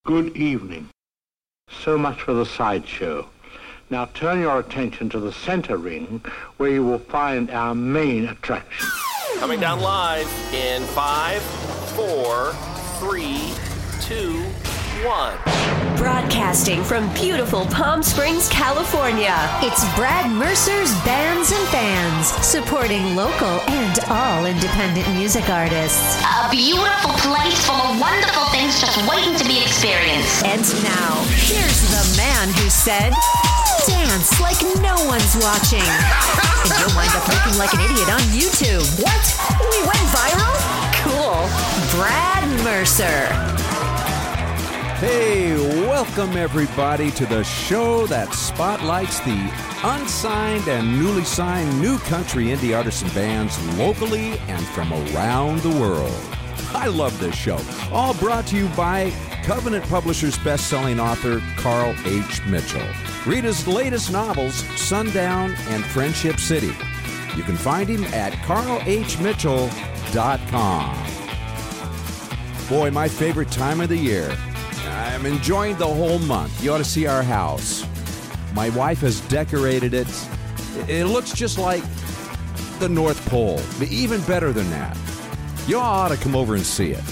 Good evening. So much for the sideshow. Now turn your attention to the center ring, where you will find our main attraction. Coming down live in 5, 4, 3, 2, 1. Broadcasting from beautiful Palm Springs, California, it's Brad Mercer's Bands and Fans, supporting local and all independent music artists. A beautiful place full of wonderful things just waiting to be experienced. And now, here's the man who said, dance like no one's watching. And you'll wind up looking like an idiot on YouTube. What? We went viral? Cool. Brad Mercer. Hey, welcome everybody to the show that spotlights the unsigned and newly signed new country indie artists and bands locally and from around the world. I love this show. All brought to you by Covenant Publishers best-selling author Carl H. Mitchell. Read his latest novels, Sundown and Friendship City. You can find him at carlhmitchell.com. Boy, my favorite time of the year. I'm enjoying the whole month. You ought to see our house. My wife has decorated it. It looks just like the North Pole, but even better than that. You all ought to come over and see it.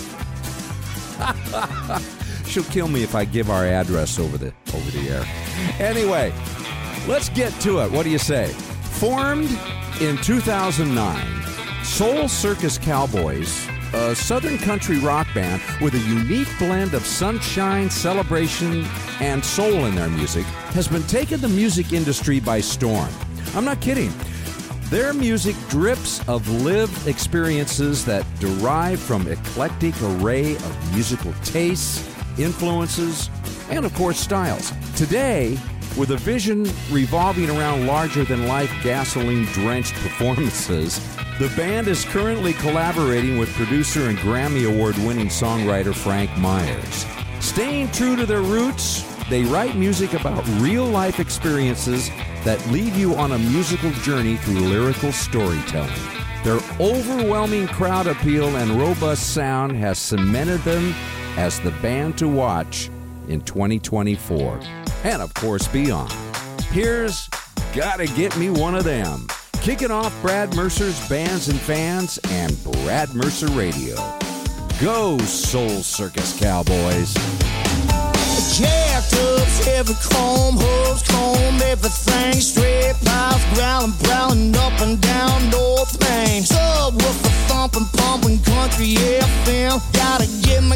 She'll kill me if I give our address over the air. Anyway, let's get to it. What do you say? Formed in 2009, Soul Circus Cowboys, a Southern country rock band with a unique blend of sunshine, celebration, and soul in their music, has been taking the music industry by storm. I'm not kidding. Their music drips of lived experiences that derive from eclectic array of musical tastes, influences, and of course styles. Today, with a vision revolving around larger-than-life gasoline-drenched performances, the band is currently collaborating with producer and Grammy Award-winning songwriter Frank Myers. Staying true to their roots, they write music about real-life experiences that lead you on a musical journey through lyrical storytelling. Their overwhelming crowd appeal and robust sound has cemented them as the band to watch in 2024, and of course beyond. Here's Gotta Get Me One of Them, kicking off Brad Mercer's Bands and Fans and Brad Mercer Radio. Go, Soul Circus Cowboys. Jacked ups, heavy chrome, hooves, comb, everything straight, piles growling up and down North Main. Subwoofer thumping, pumping, country FM. Gotta get me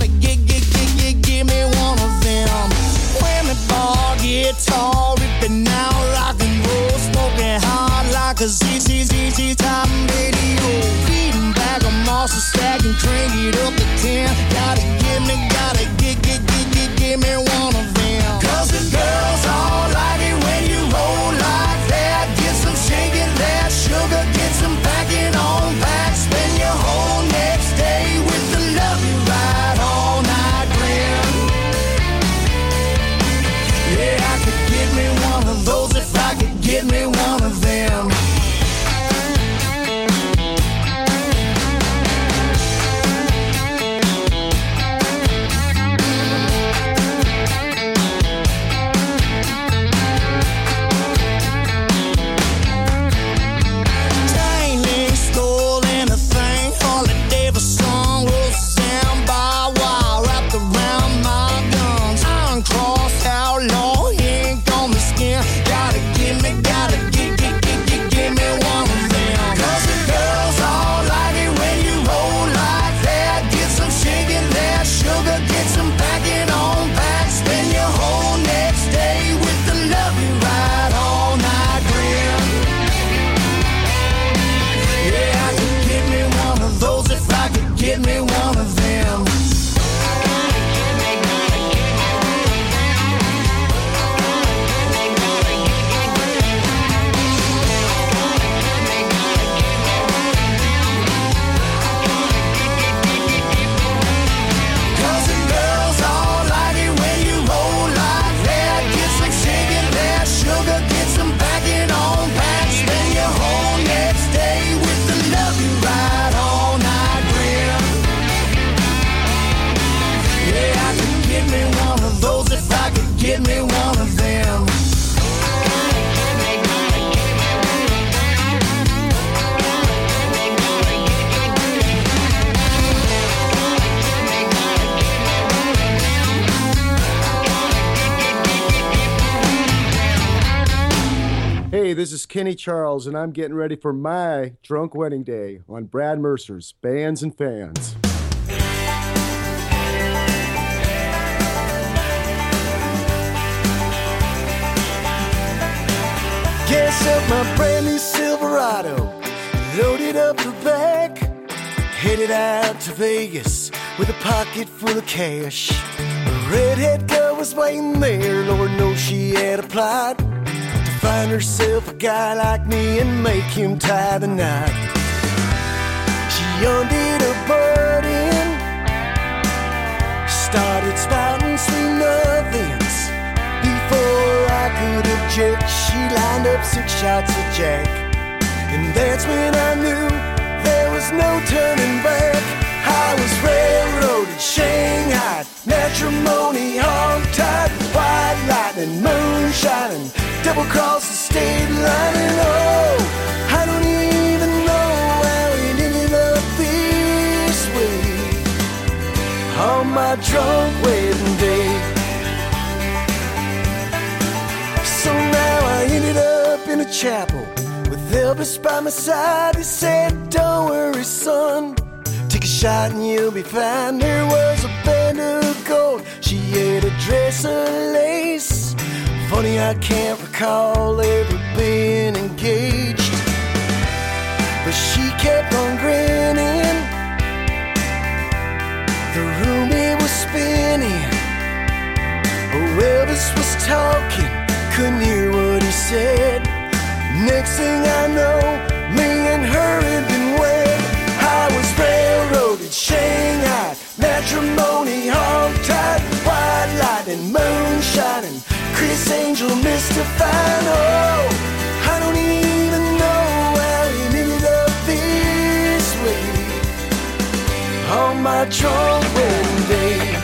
one of them. Women bar, guitar, ripping out rock and roll, smoking hard like a ZZZ top radio. Beating back a monster stack and crank it up to 10. Gotta get me one of them. 'Cause the girls all like it when you roll like that. Get some shaking that sugar, get some packing on back. Spend your whole next day with the love you ride all night. this is Kenny Charles, and I'm getting ready for my drunk wedding day on Brad Mercer's Bands and Fans. Gas up my brand new Silverado, loaded up the back, headed out to Vegas with a pocket full of cash. A redhead girl was waiting there, Lord knows she had applied to find herself a guy like me and make him tie the knot. She undid her burden, started spouting sweet nothings. Before I could object, she lined up 6 shots of Jack. And that's when I knew there was no turning back. I was railroaded, Shanghai, matrimony, hog-tied, white lightning, moonshining, double-cross the state line. And oh, I don't even know how it ended up this way on my drunk wedding day. So now I ended up in a chapel with Elvis by my side. He said, don't worry, son, take a shot and you'll be fine. There was a band of gold, she had a dress of lace. Funny, I can't recall ever being engaged, but she kept on grinning. The room, it was spinning. Oh, Elvis was talking, couldn't hear what he said. Next thing I know, me and her had been wed. I was railroaded, Shanghai, matrimony, hog-tied, white lightning, moonshining, Chris Angel, Mr. Fine. Oh, I don't even know how it ended up this way on my drunk wedding day.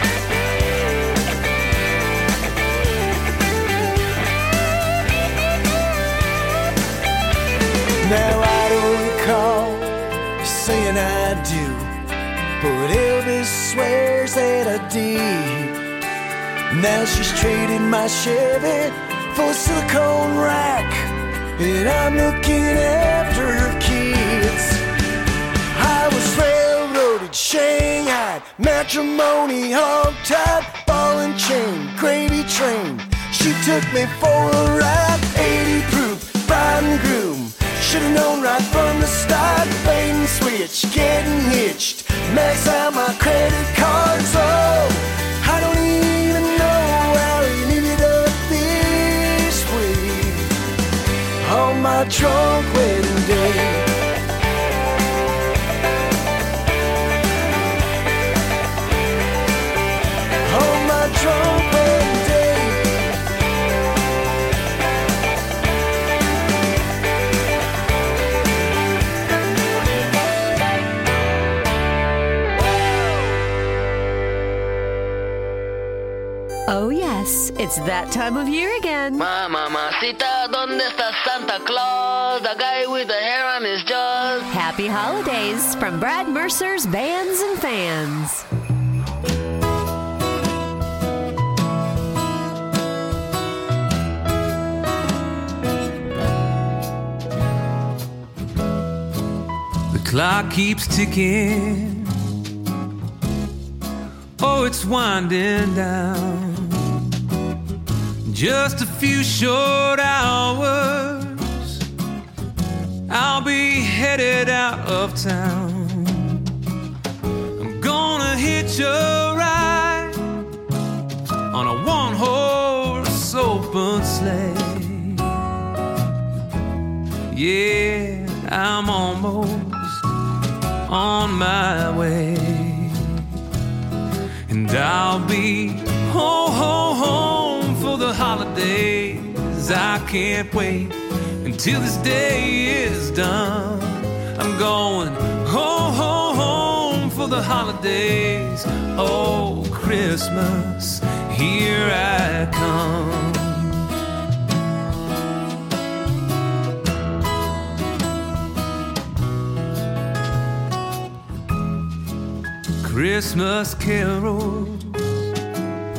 Now I don't recall saying I do, but Elvis swears that I did. Now she's trading my Chevy for a silicone rack, and I'm looking after her kids. I was railroaded, Shanghai, matrimony, hog-tied, ball and chain, gravy train. She took me for a ride, 80 proof, bride and groom. Should've known right from the start, bait and switch, getting hitched, max out my credit cards. Oh, I don't even know how it ended up this way on my drunk wedding day. On my drunk wedding day. Oh, yes, it's that time of year again. Mamacita, ¿dónde está Santa Claus? The guy with the hair on his jaws. Happy holidays from Brad Mercer's Bands and Fans. The clock keeps ticking. Oh, it's winding down. Just a few short hours, I'll be headed out of town. I'm gonna hitch a ride on a one-horse open sleigh. Yeah, I'm almost on my way. And I'll be home for the holidays. I can't wait until this day is done. I'm going home for the holidays. Oh, Christmas, here I come. Christmas carols,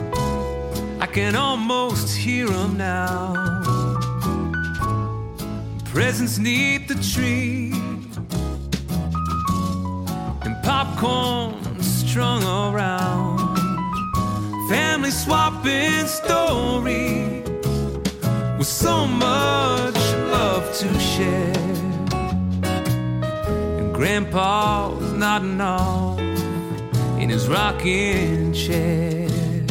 I can almost hear them now. presents neath the tree, and popcorn strung around, family swapping stories with so much love to share, and Grandpa's nodding off in his rocking chair,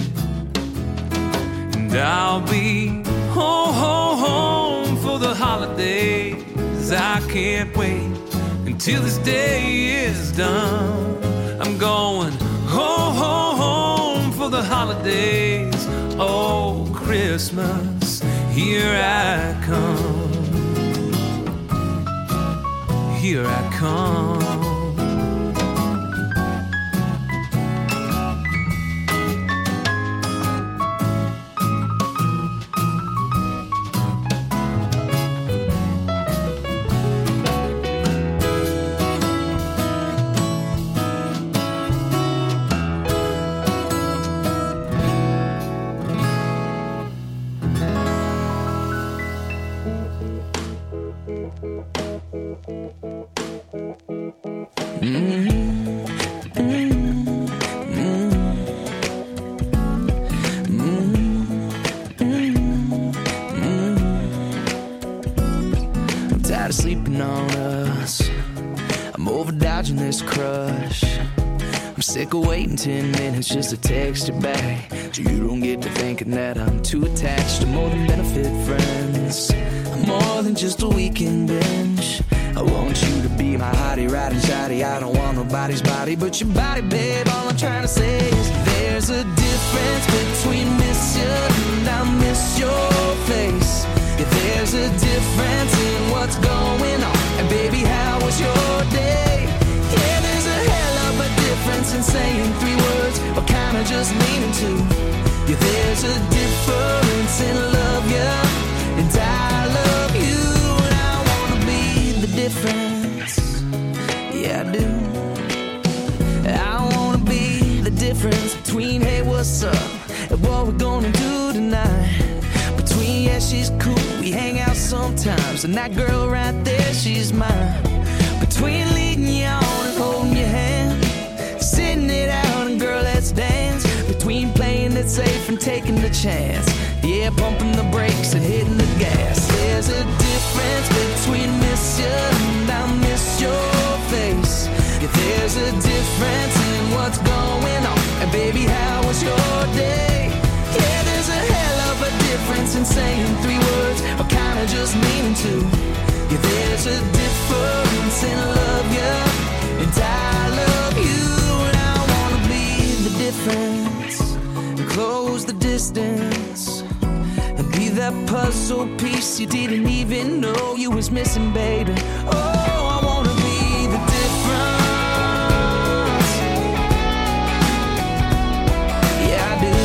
and I'll be home for the holidays. I can't wait until this day is done. I'm going home for the holidays. Oh, Christmas, here I come. Here I come. I'm tired of sleeping on us. I'm over dodging this crush. I'm sick of waiting 10 minutes just to text you back, so you don't get to thinking that I'm too attached to more than benefit friends. I'm more than just a weekend binge. I want you to be my hottie, riding shotty. I don't want nobody's body but your body, babe. All I'm trying to say is there's a difference between miss you and I miss your face. Yeah, there's a difference in what's going on. And baby, how was your day? Yeah, there's a hell of a difference in saying 3 words or kinda just meaning to. Yeah, there's a difference in love you and I love you, and I wanna be the difference. Yeah, I do. I wanna be the difference between hey, what's up, and what we're gonna do tonight. Between yeah, she's cool, we hang out sometimes, and that girl right there, she's mine. Between leading you on and holding your hand, sitting it out and girl, let's dance. Between playing it safe and taking the chance, yeah, pumping the brakes and hitting the gas. There's a difference between miss you and I miss your face. Yeah, there's a difference in what's going on. And baby, how was your day? Yeah, there's a hell of a difference in saying 3 words or kinda just meaning to. Yeah, there's a difference in love you and I love you, and I wanna be the difference and close the distance and be that puzzle piece you didn't even know you was missing, baby. Oh, I wanna be the difference. Yeah, I do.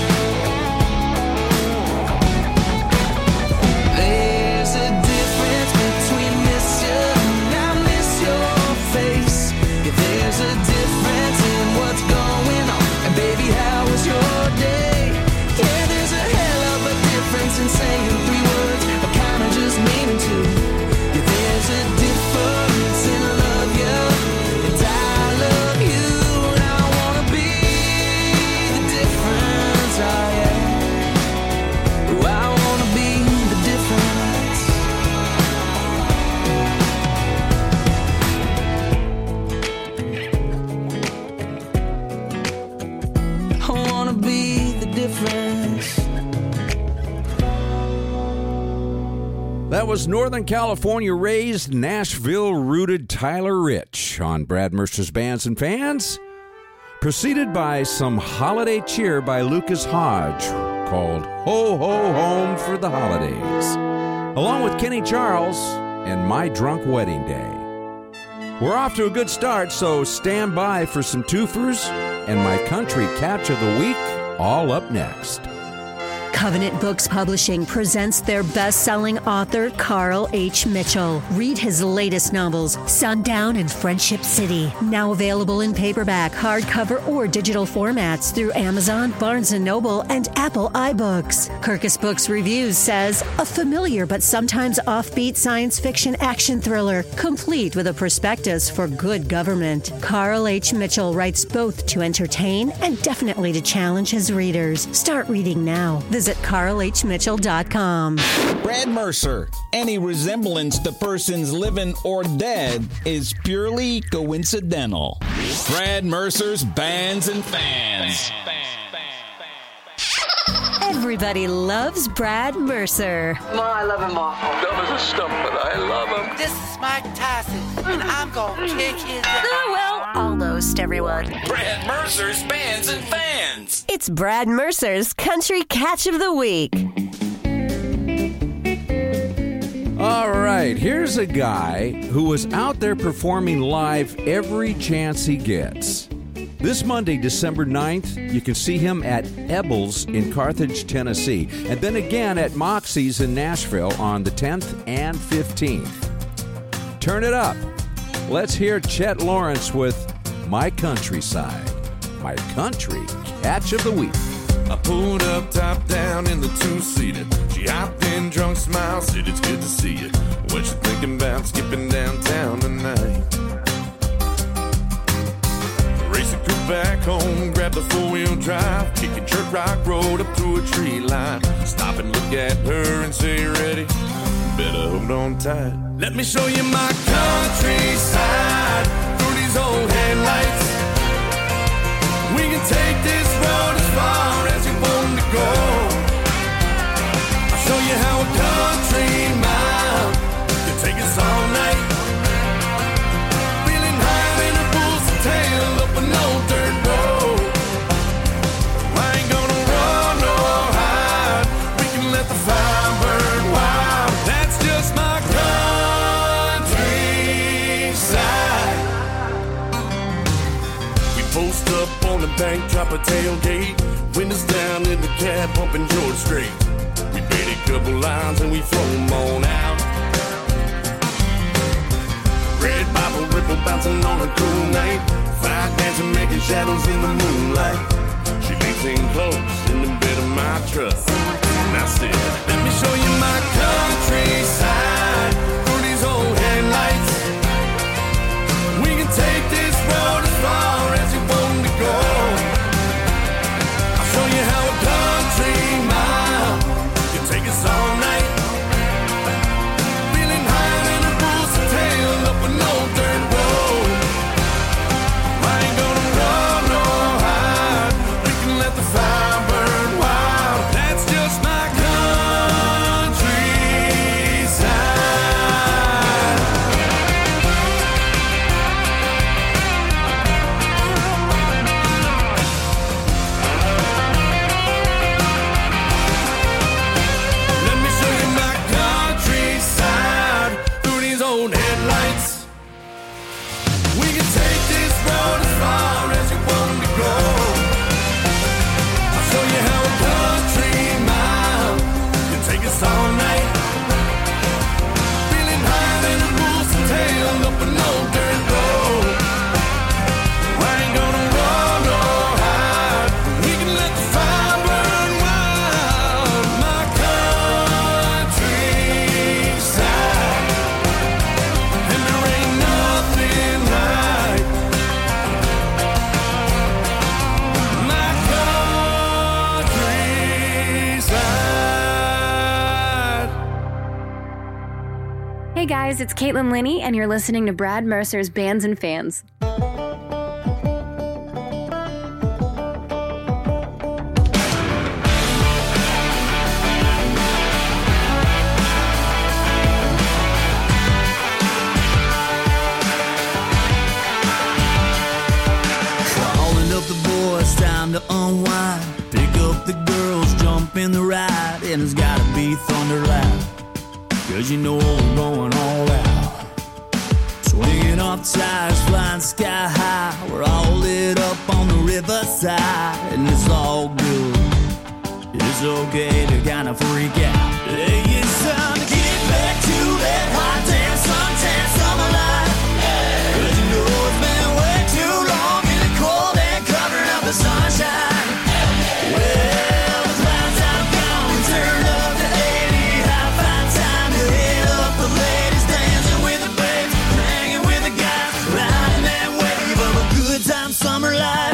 There's a difference between miss you and I miss your face. Yeah, there's a difference in what's going on. And baby, how was your day? Yeah, there's a hell of a difference in saying 3 words or kinda just meaning to. Yeah, there's a difference in love you and I love you, and I wanna be the difference. Oh yeah, oh, I wanna be the difference. I wanna be the difference. That was Northern California raised, Nashville rooted Tyler Rich on Brad Mercer's Bands and Fans, preceded by some holiday cheer by Lucas Hodge called Ho Ho Home for the Holidays, along with Kenny Charles and My Drunk Wedding Day. We're off to a good start, so stand by for some twofers and my country catch of the week all up next. Covenant Books Publishing presents their best-selling author, Carl H. Mitchell. Read his latest novels, Sundown and Friendship City. Now available in paperback, hardcover, or digital formats through Amazon, Barnes & Noble, and Apple iBooks. Kirkus Books Reviews says, a familiar but sometimes offbeat science fiction action thriller, complete with a prospectus for good government. Carl H. Mitchell writes both to entertain and definitely to challenge his readers. Start reading now. Visit carlhmitchell.com. Brad Mercer. Any resemblance to persons living or dead is purely coincidental. Brad Mercer's Bands and Fans. Everybody loves Brad Mercer. I love him awful. Dumb as a stump, but I love him. This is Mike Tyson, and I'm gonna kick his ass. Oh, well, almost everyone. Brad Mercer's Bands and Fans. It's Brad Mercer's Country Catch of the Week. All right, here's a guy who was out there performing live every chance he gets. This Monday, December 9th, you can see him at Ebels in Carthage, Tennessee, and then again at Moxie's in Nashville on the 10th and 15th. Turn it up. Let's hear Chet Lawrence with My Countryside. My Country Catch of the Week. I pulled up top down in the two-seater. She hopped in, drunk smile, said it's good to see you. What you thinking about skipping downtown tonight? Race a coupe back home, grab the four-wheel drive, kicking Church Rock Road up through a tree line. Stop and look at her and say, you ready? Better hold on tight. Let me show you my countryside through these old headlights. We can take this road as far as you want to go. I'll show you how a country mile can take us all night. Feeling higher than a bull's tail up an old dirt road. I ain't gonna run or hide. We can let the fire burn wild. That's just my countryside. We post up on the bank, drop a tailgate, windows down in the cab, bumping George Strait. We paid a couple lines and we throw them on out. Red Bible ripple bouncing on a cool night. Fire dancing, making shadows in the moonlight. She leans in close in the bed of my truck. And I said, let me show you my countryside through these old headlights. We can take this road as far as you want to go. I'll show you how a country mile can take us all night. Feeling higher than a bull's tail up an old dirt road. I ain't gonna run or hide. We can let the fire burn wild. That's just my countryside. Let me show you my countryside through these old headlights. We can take this road as far as you want to go. I'll show you how a country mile can take us all night. Feeling higher than a bull's tail up an old dirt road. I ain't gonna run or hide. We can let the fire burn wild. My countryside. And there ain't nothing like my countryside. Hey guys, it's Caitlin Linney, and you're listening to Brad Mercer's Bands and Fans. Calling up the boys, time to unwind. Pick up the girls, jump in the ride, and it's gotta be thunder loud. Cause you know we're going all out. Swinging off tires, flying sky high. We're all lit up on the riverside, and it's all good. It's okay to kind of freak out. Hey, it's time to get back to that hot damn suntan summer life. 'Cause you know it's been way too long in the cold and covering up the sunshine. Well, the clouds have gone and turned up to 80. High five time to hit up the ladies, dancing with the babes, hanging with the guys, riding that wave of a good time summer life.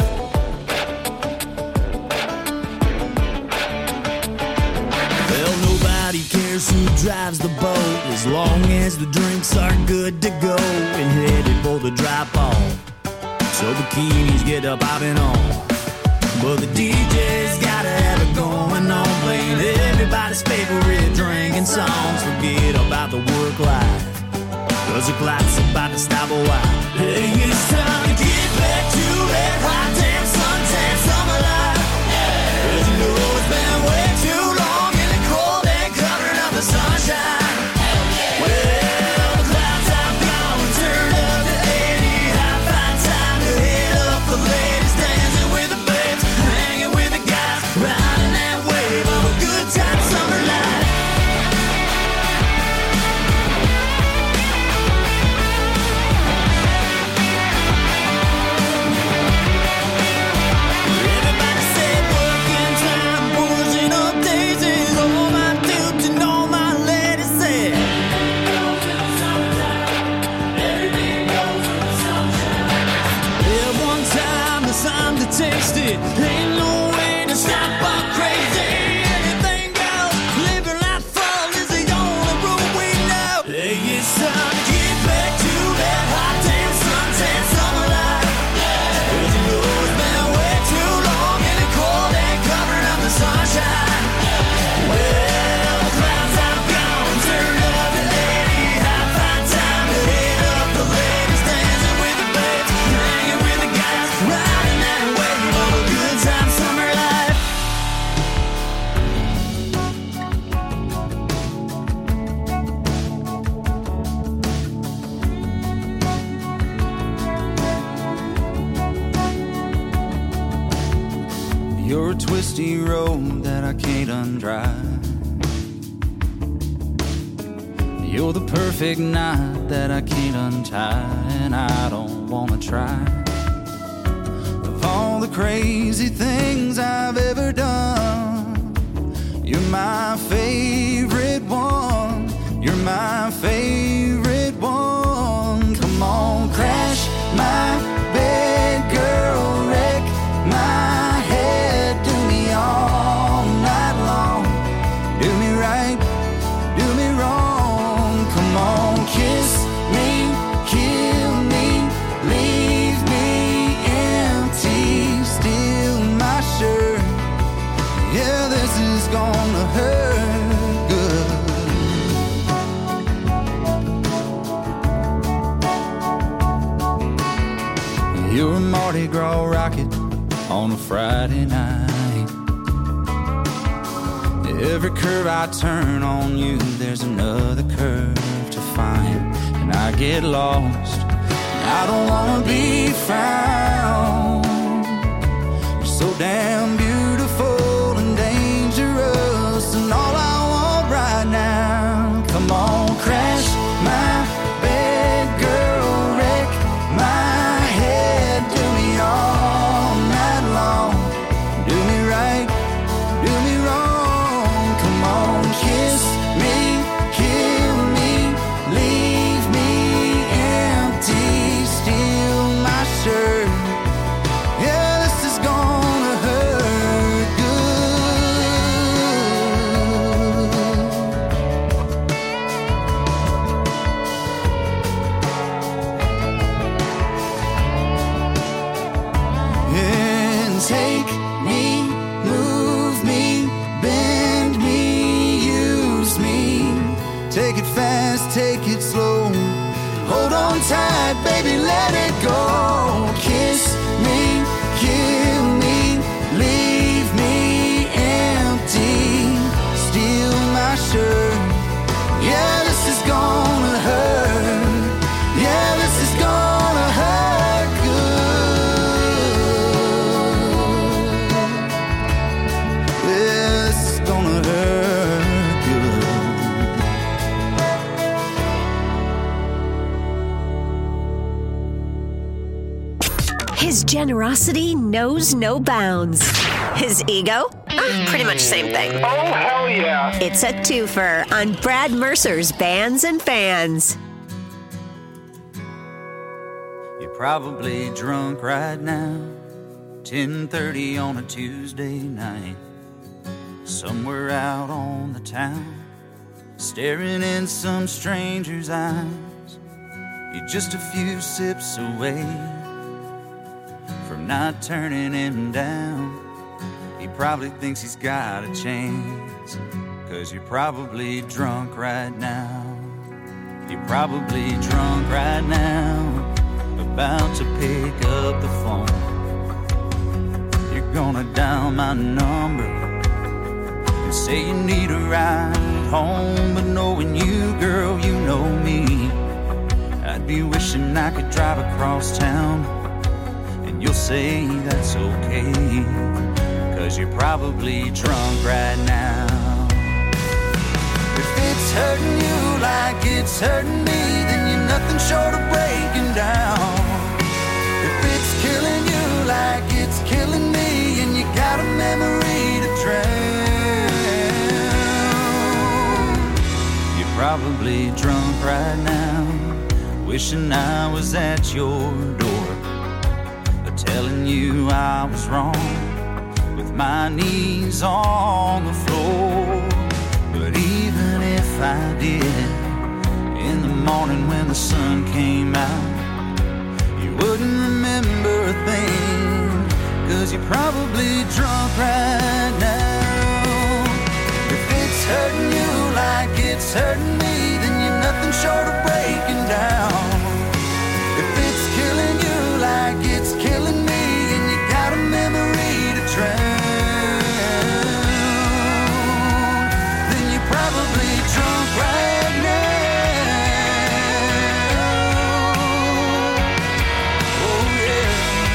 Who drives the boat as long as the drinks are good to go and headed for the drop off. So bikinis get up popping on, but the DJ's gotta have it going on, playing everybody's favorite drinking songs. Forget about the work life, 'cause the clock's about to stop a while. Hey, it's time to get back to that hot damn suntan summer life. 'Cause you know it's been way too long in the cold and covering up the sunshine. Well, the clouds have gone and turned up to 80. High five time to hit up the ladies, dancing with the babes, hanging with the guys, riding that wave of a good time summer life. Everybody said working time, pushing up daisies, all my dudes and all my ladies said. Yeah, one time it's time to taste it. Ain't no way to stop our crazy. Anything goes, living life full is the only rule we know. Hey, it's time to get back to that hot damn suntan summer life. 'Cause you know it's been way too long in the cold and covering up the sunshine. Well, the clouds have gone and turned up to 80. High five time to hit up the ladies, dancing with the babes, hanging with the guys, riding that wave of a good time summer life. You're a twisty road that I can't undrive. You're the perfect knot that I can't untie, and I don't wanna try. Of all the crazy things I've ever done, you're my favorite one. You're my favorite one. Come on, crash my bed, girl, wreck my head, do me all night long. Do me right, do me wrong. Come on, kiss me, kill me, leave me empty, steal my shirt. Yeah, this is gonna hurt good. You're a Mardi Gras rocket on a Friday night. Every curve I turn on you, there's another curve to find, and I get lost. I don't wanna be found. You're so damn beautiful and dangerous, and all I want right now. Come on, crash my bed, girl, wreck my head, do me all night long. Do me right, do me wrong. Come on, kiss me, kill me, leave me empty, steal my shirt. Yeah, this is gonna hurt good. And take me, move me, bend me, use me. Take it fast, take it slow. Hold on tight, baby, let it go. Kiss me, kill me, leave me empty, steal my shirt. Yeah, this is gonna hurt. Yeah, this is gonna hurt good. Yeah, this generosity knows no bounds. His ego? Pretty much same thing. Oh, hell yeah. It's a twofer on Brad Mercer's Bands and Fans. You're probably drunk right now, 10:30 on a Tuesday night, somewhere out on the town, staring in some stranger's eyes. You're just a few sips away from not turning him down. He probably thinks he's got a chance, 'cause you're probably drunk right now. You're probably drunk right now, about to pick up the phone. You're gonna dial my number and say you need a ride home. But knowing you, girl, you know me, I'd be wishing I could drive across town. And you'll say that's okay, 'cause you're probably drunk right now. If it's hurting you like it's hurting me, then you're nothing short of breaking down. If it's killing you like it's killing me, and you got a memory to drown, you're probably drunk right now, wishing I was at your door, but telling you I was wrong, with my knees on the floor. But even if I did, in the morning when the sun came out, you wouldn't remember a thing, 'cause you're probably drunk right now. If it's hurting you like it's hurting me, then you're nothing short of breaking down. If it's killing you like it's killing me, and you got a memory to drown, then you're probably drunk right now. Oh yeah.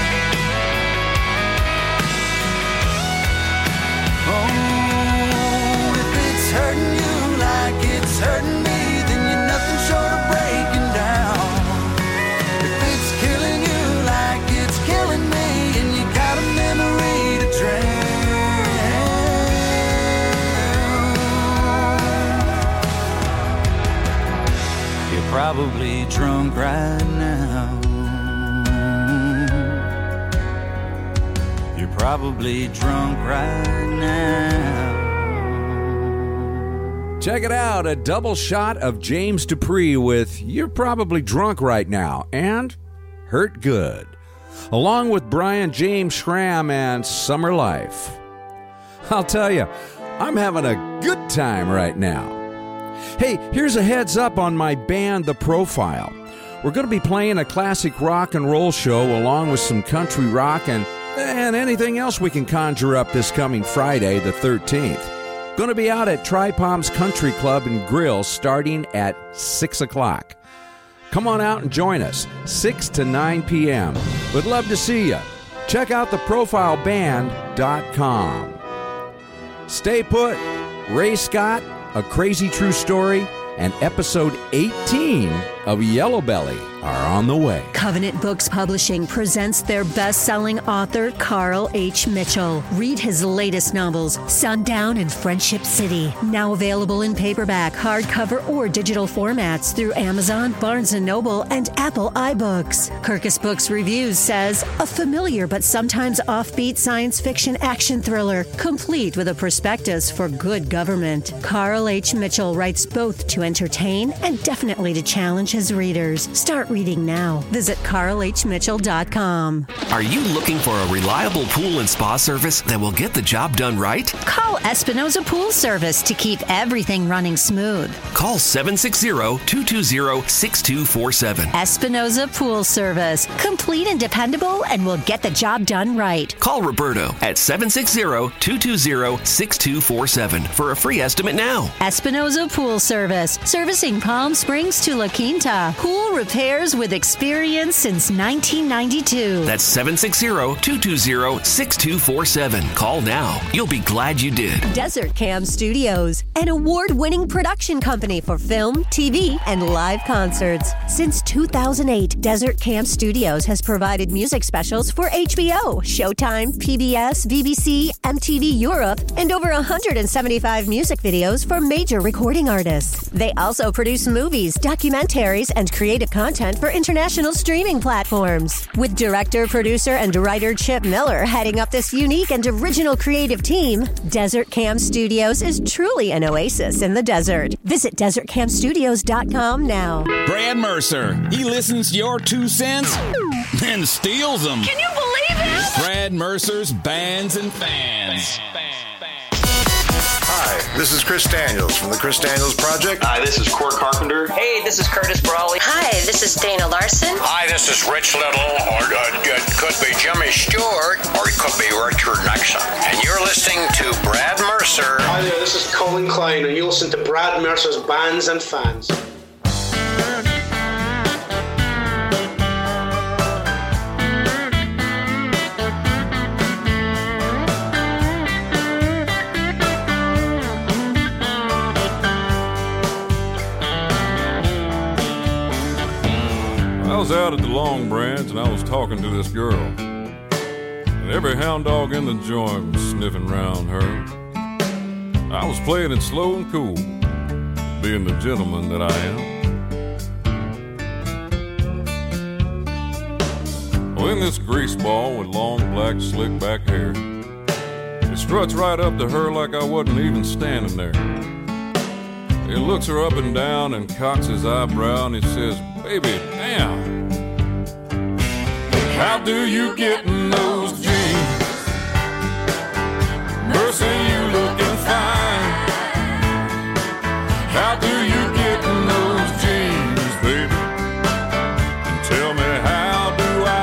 Oh, if it's hurting you like it's hurting me, then you're nothing short of breaking down. If it's killing you like it's killing me, and you got a memory to drown, you're probably drunk right now. You're probably drunk right now. Check it out, a double shot of James Dupree with You're Probably Drunk Right Now and Hurt Good, along with Brian James Schramm and Summer Life. I'll tell you, I'm having a good time right now. Hey, here's a heads up on my band, The Profile. We're going to be playing a classic rock and roll show along with some country rock and anything else we can conjure up this coming Friday, the 13th. Going to be out at Tri-Palms Country Club and Grill starting at 6 o'clock. Come on out and join us, 6 to 9 p.m. Would love to see you. Check out theprofileband.com. Stay put. Ray Scott, A Crazy True Story, and episode 18 of Yellow Belly are on the way. Covenant Books Publishing presents their best-selling author, Carl H. Mitchell. Read his latest novels, Sundown and Friendship City. Now available in paperback, hardcover, or digital formats through Amazon, Barnes & Noble, and Apple iBooks. Kirkus Books Reviews says, a familiar but sometimes offbeat science fiction action thriller, complete with a prospectus for good government. Carl H. Mitchell writes both to entertain and definitely to challenge his readers. Start reading now. Visit carlhmitchell.com. Are you looking for a reliable pool and spa service that will get the job done right? Call Espinoza Pool Service to keep everything running smooth. Call 760-220-6247. Espinoza Pool Service. Complete and dependable, and will get the job done right. Call Roberto at 760-220-6247 for a free estimate now. Espinoza Pool Service. Servicing Palm Springs to La Quinta Santa. Pool repairs with experience since 1992. That's 760-220-6247. Call now. You'll be glad you did. Desert Cam Studios, an award-winning production company for film, TV, and live concerts. Since 2008, Desert Cam Studios has provided music specials for HBO, Showtime, PBS, BBC, MTV Europe, and over 175 music videos for major recording artists. They also produce movies, documentaries, and creative content for international streaming platforms. With director, producer, and writer Chip Miller heading up this unique and original creative team, Desert Cam Studios is truly an oasis in the desert. Visit DesertCamStudios.com now. Brad Mercer, he listens to your 2 cents and steals them. Can you believe it? Brad Mercer's Bands and Fans. Hi, this is Chris Daniels from the Chris Daniels Project. Hi, this is Cord Carpenter. Hey, this is Curtis Brawley. Hi, this is Dana Larson. Hi, this is Rich Little, or it could be Jimmy Stewart, or it could be Richard Nixon. And you're listening to Brad Mercer. Hi there, this is Colin Klein, and you listen to Brad Mercer's Bands and Fans. I was out at the Long Branch and I was talking to this girl, and every hound dog in the joint was sniffing round her. I was playing it slow and cool, being the gentleman that I am. Well, in this grease ball with long black slick back hair, it struts right up to her like I wasn't even standing there. He looks her up and down and cocks his eyebrow and he says, "Baby, damn, how do you get in those jeans? Mercy, you looking fine. How do you get in those jeans, baby? And tell me, how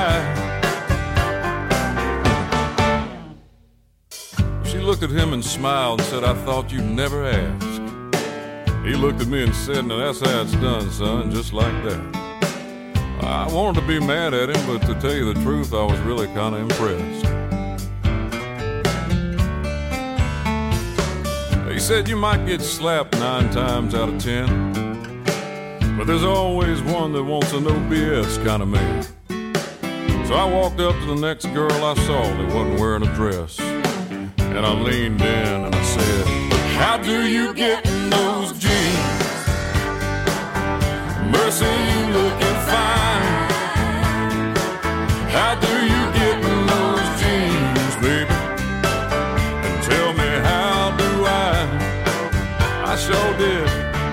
do I?" She looked at him and smiled and said, "I thought you'd never ask." He looked at me and said, "Now that's how it's done, son, just like that." I wanted to be mad at him, but to tell you the truth, I was really kind of impressed. He said, "You might get slapped 9 times out of 10, but there's always one that wants a no BS kind of man." So I walked up to the next girl I saw that wasn't wearing a dress, and I leaned in and I said, "How do you get in those jeans? Mercy, you looking fine. How do you get in those jeans, baby? And tell me, how do I sure did."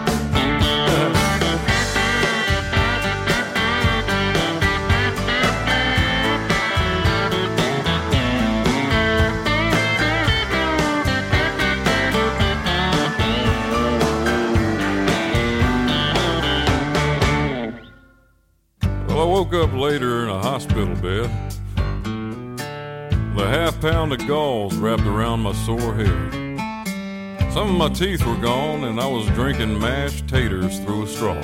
Well, I woke up later in a hospital bed with a half-pound of gauze wrapped around my sore head. Some of my teeth were gone, and I was drinking mashed taters through a straw.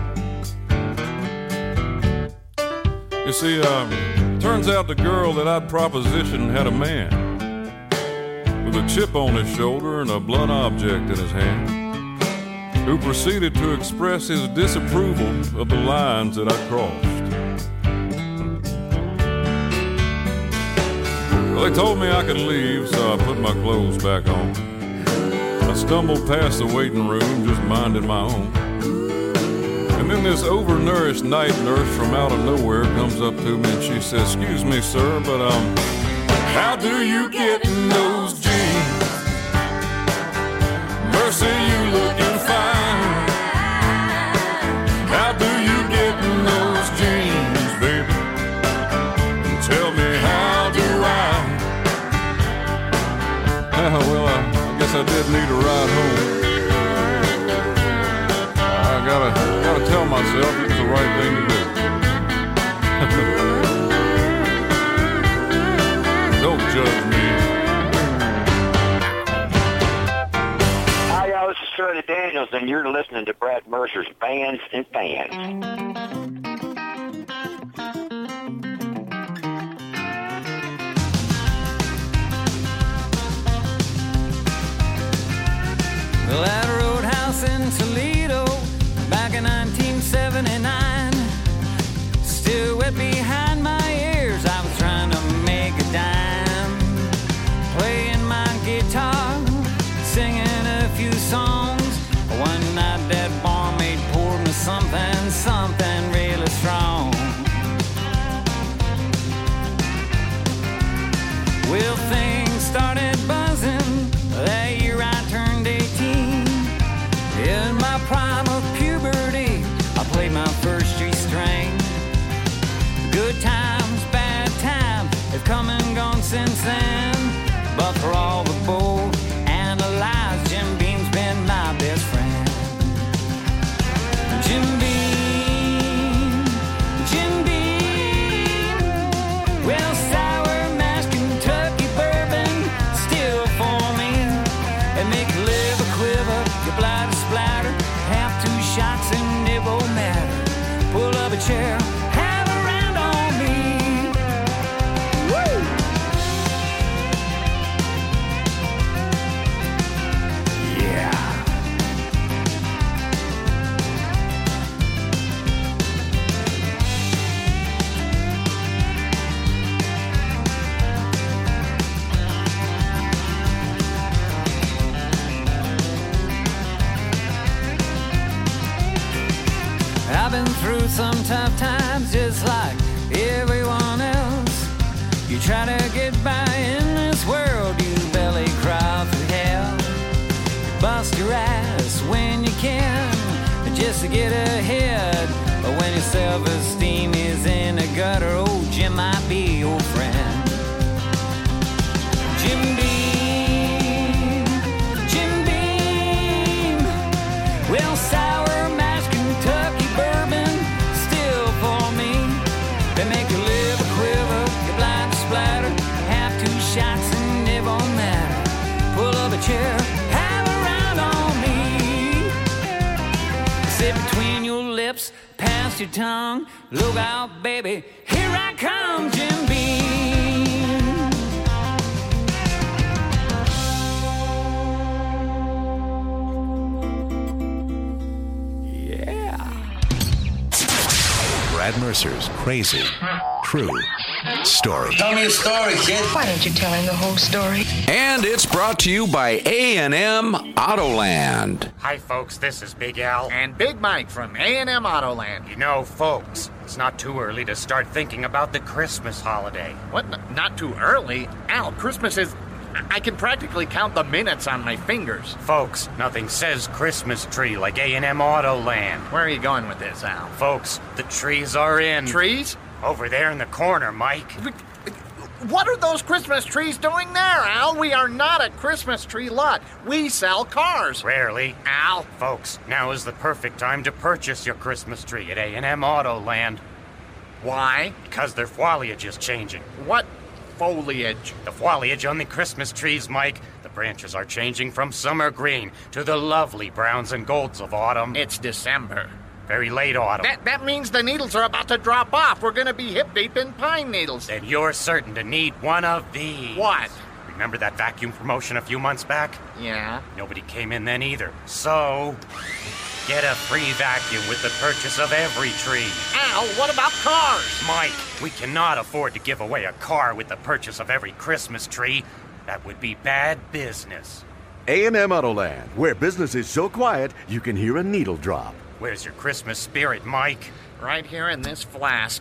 You see, turns out the girl that I'd propositioned had a man with a chip on his shoulder and a blunt object in his hand, who proceeded to express his disapproval of the lines that I crossed. Well, they told me I could leave, so I put my clothes back on. I stumbled past the waiting room, just minding my own. And then this overnourished night nurse from out of nowhere comes up to me and she says, "Excuse me, sir, but how do you get in those jeans? Mercy, you looking fine. How do you get in those jeans, baby? And tell me, how do I?" Well, I guess I did need a ride home. I gotta tell myself it was the right thing to do. Don't judge me. Hi, y'all. this is Shirley Daniels, and you're listening to Brad Mercer's Bands and Fans. Well, at a roadhouse in Toledo, back in 1979, still wet behind my ears, I was trying to make a dime, playing my guitar, singing a few songs. One night that barmaid poured me something really strong. Well, things started buzzing that year I turned 18. In my prime of puberty, I played my first G-string. Good times, bad times have come and gone since then. But for all the bold and the lies, Jim Beam's been my best friend. Jim Beam, Jim Beam. Well, sour mash Kentucky bourbon still for me. And make your liver quiver, your bladder splatter. Have 2 shots and it won't matter. Pull up a chair, have a round on me. Woo! Yeah. I've been through some tough times just like everyone else. You try to get by in this world, you belly crawl through hell. You bust your ass when you can, just to get ahead. But when your self-esteem is in the gutter, oh, Jim might be your friend. Jim Beam, Jim Beam. Well, sour mash Kentucky bourbon still for me. They make your liver quiver, your blind splatter. Have 2 shots and it won't matter. Pull up a chair, have a round on me. Sit between your lips, past your tongue. Look out, baby, here I come, Jim Beam. Brad Mercer's crazy, true story. Tell me a story, kid. Why don't you tell him the whole story? And it's brought to you by A&M Autoland. Hi, folks. This is Big Al. And Big Mike from A&M Autoland. You know, folks, it's not too early to start thinking about the Christmas holiday. What? Not too early? Al, Christmas is... I can practically count the minutes on my fingers. Folks, nothing says Christmas tree like A&M Autoland. Where are you going with this, Al? Folks, the trees are in. Trees? Over there in the corner, Mike. What are those Christmas trees doing there, Al? We are not a Christmas tree lot. We sell cars. Rarely. Al. Folks, now is the perfect time to purchase your Christmas tree at A&M Autoland. Why? Because their foliage is changing. What foliage? The foliage on the Christmas trees, Mike. The branches are changing from summer green to the lovely browns and golds of autumn. It's December. Very late autumn. That means the needles are about to drop off. We're going to be hip-deep in pine needles. Then you're certain to need one of these. What? Remember that vacuum promotion a few months back? Yeah. Nobody came in then either. So, get a free vacuum with the purchase of every tree. Al, what about cars? Mike, we cannot afford to give away a car with the purchase of every Christmas tree. That would be bad business. A&M Autoland, where business is so quiet you can hear a needle drop. Where's your Christmas spirit, Mike? Right here in this flask.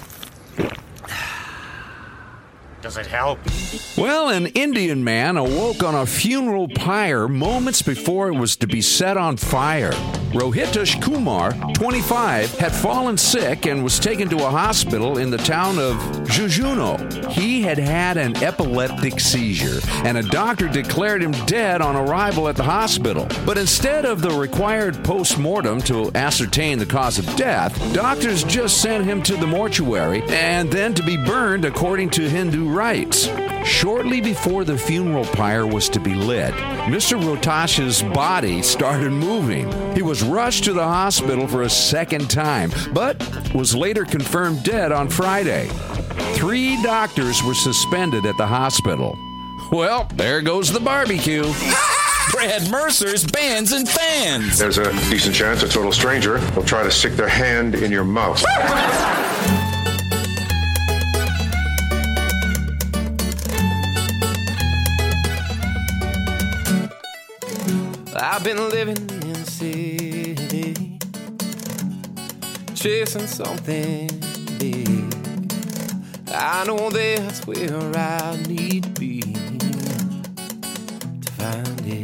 Does it help? Well, an Indian man awoke on a funeral pyre moments before it was to be set on fire. Rohitesh Kumar, 25, had fallen sick and was taken to a hospital in the town of Jujuno. He had had an epileptic seizure, and a doctor declared him dead on arrival at the hospital. But instead of the required post-mortem to ascertain the cause of death, doctors just sent him to the mortuary and then to be burned according to Hindu writes, shortly before the funeral pyre was to be lit, Mr. Rotash's body started moving. He was rushed to the hospital for a second time, but was later confirmed dead on Friday. 3 doctors were suspended at the hospital. Well, there goes the barbecue. Brad Mercer's Bands and Fans. There's a decent chance a total stranger will try to stick their hand in your mouth. I've been living in the city, chasing something big. I know that's where I need to be to find it.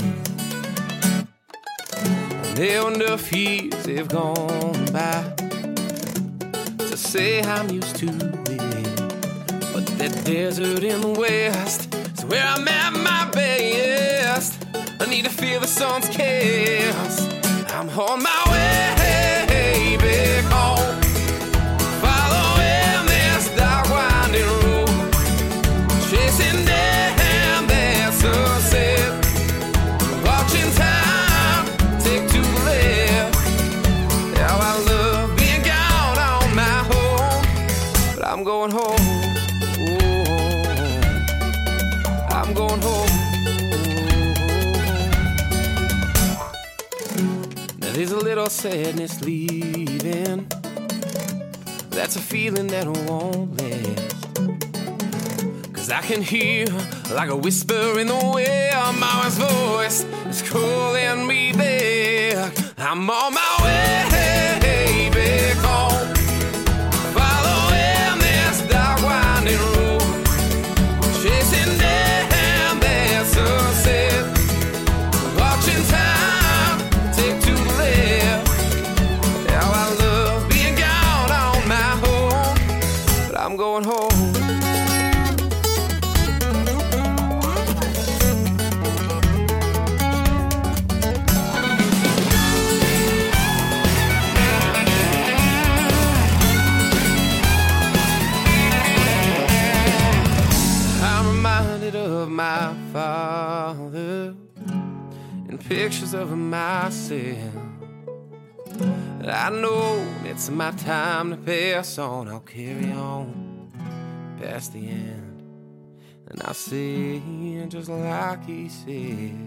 And there were enough years they've gone by to say I'm used to it. But that desert in the west is where I'm at my best. I need to feel the sun's kiss. I'm on my way back home, following this dark winding road, chasing down that sunset, watching time take to the left. How I love being gone on my home, but I'm going home. Oh, I'm going home. There's a little sadness leaving. That's a feeling that won't last. 'Cause I can hear like a whisper in the wind. Mama's voice is calling me back. I'm on my way back home, following this dark winding road, chasing down that sunset, watching time take to the left. How I love being gone on my home, but I'm going home. I'm reminded of my father and pictures of myself. I know it's my time to pass on. I'll carry on past the end, and I'll say just like he said.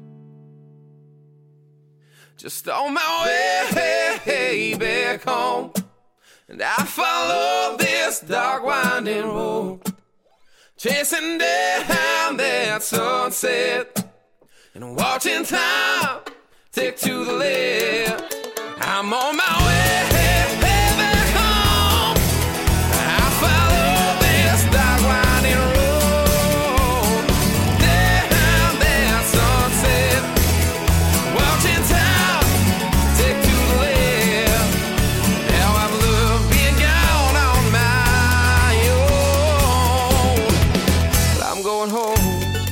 Just on my way back home, and I follow this dark winding road, chasing down that sunset, and watching time take to the left. I'm on my way back home. I follow this dark winding road, down that sunset, watching time take to the left. Now I've loved being gone on my own, but I'm going home.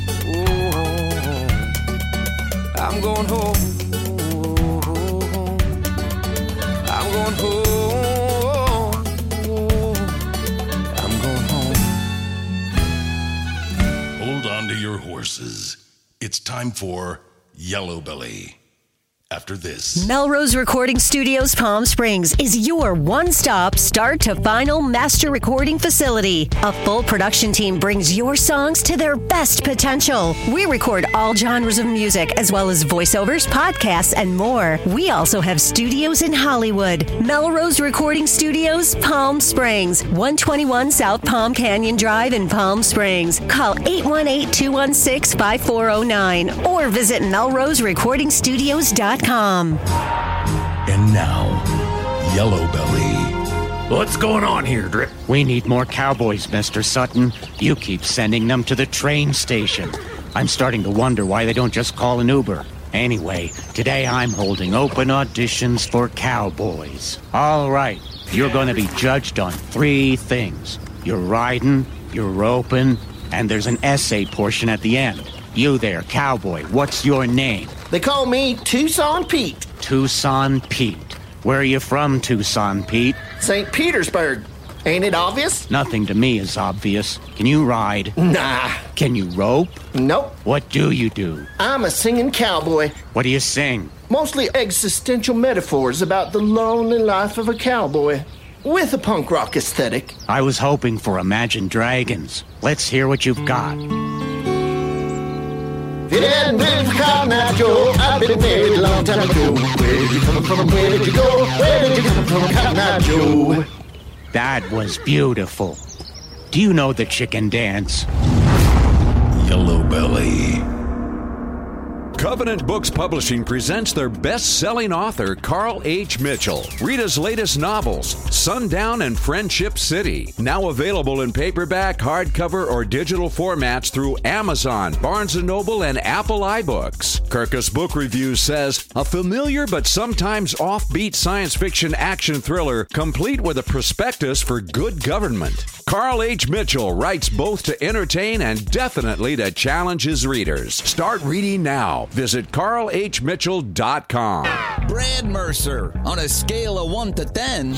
Oh, I'm going home. I'm going home. Hold on to your horses. It's time for Yellow Belly. After this. Melrose Recording Studios Palm Springs is your one-stop start to final master recording facility. A full production team brings your songs to their best potential. We record all genres of music as well as voiceovers, podcasts, and more. We also have studios in Hollywood. Melrose Recording Studios Palm Springs, 121 South Palm Canyon Drive in Palm Springs. Call 818-216-5409 or visit melroserecordingstudios.com. And now, Yellow Belly. What's going on here, Drip? We need more cowboys, Mr. Sutton. You keep sending them to the train station. I'm starting to wonder why they don't just call an Uber. Anyway, today I'm holding open auditions for cowboys. All right, you're going to be judged on 3 things. You're riding, you're roping, and there's an essay portion at the end. You there, cowboy, what's your name? They call me Tucson Pete. Tucson Pete. Where are you from, Tucson Pete? St. Petersburg. Ain't it obvious? Nothing to me is obvious. Can you ride? Nah. Can you rope? Nope. What do you do? I'm a singing cowboy. What do you sing? Mostly existential metaphors about the lonely life of a cowboy, with a punk rock aesthetic. I was hoping for Imagine Dragons. Let's hear what you've got. It hadn't been for Cotton Eye Joe, I'd been married a long time ago. Where did you come from? Where did you go? Where did you come from, Cotton Eye Joe? That was beautiful. Do you know the chicken dance? Yellow Belly. Covenant Books Publishing presents their best-selling author, Carl H. Mitchell. Read his latest novels, Sundown and Friendship City. Now available in paperback, hardcover, or digital formats through Amazon, Barnes & Noble, and Apple iBooks. Kirkus Book Reviews says, a familiar but sometimes offbeat science fiction action thriller, complete with a prospectus for good government. Carl H. Mitchell writes both to entertain and definitely to challenge his readers. Start reading now. Visit carlhmitchell.com. Brad Mercer, on a scale of 1 to 10.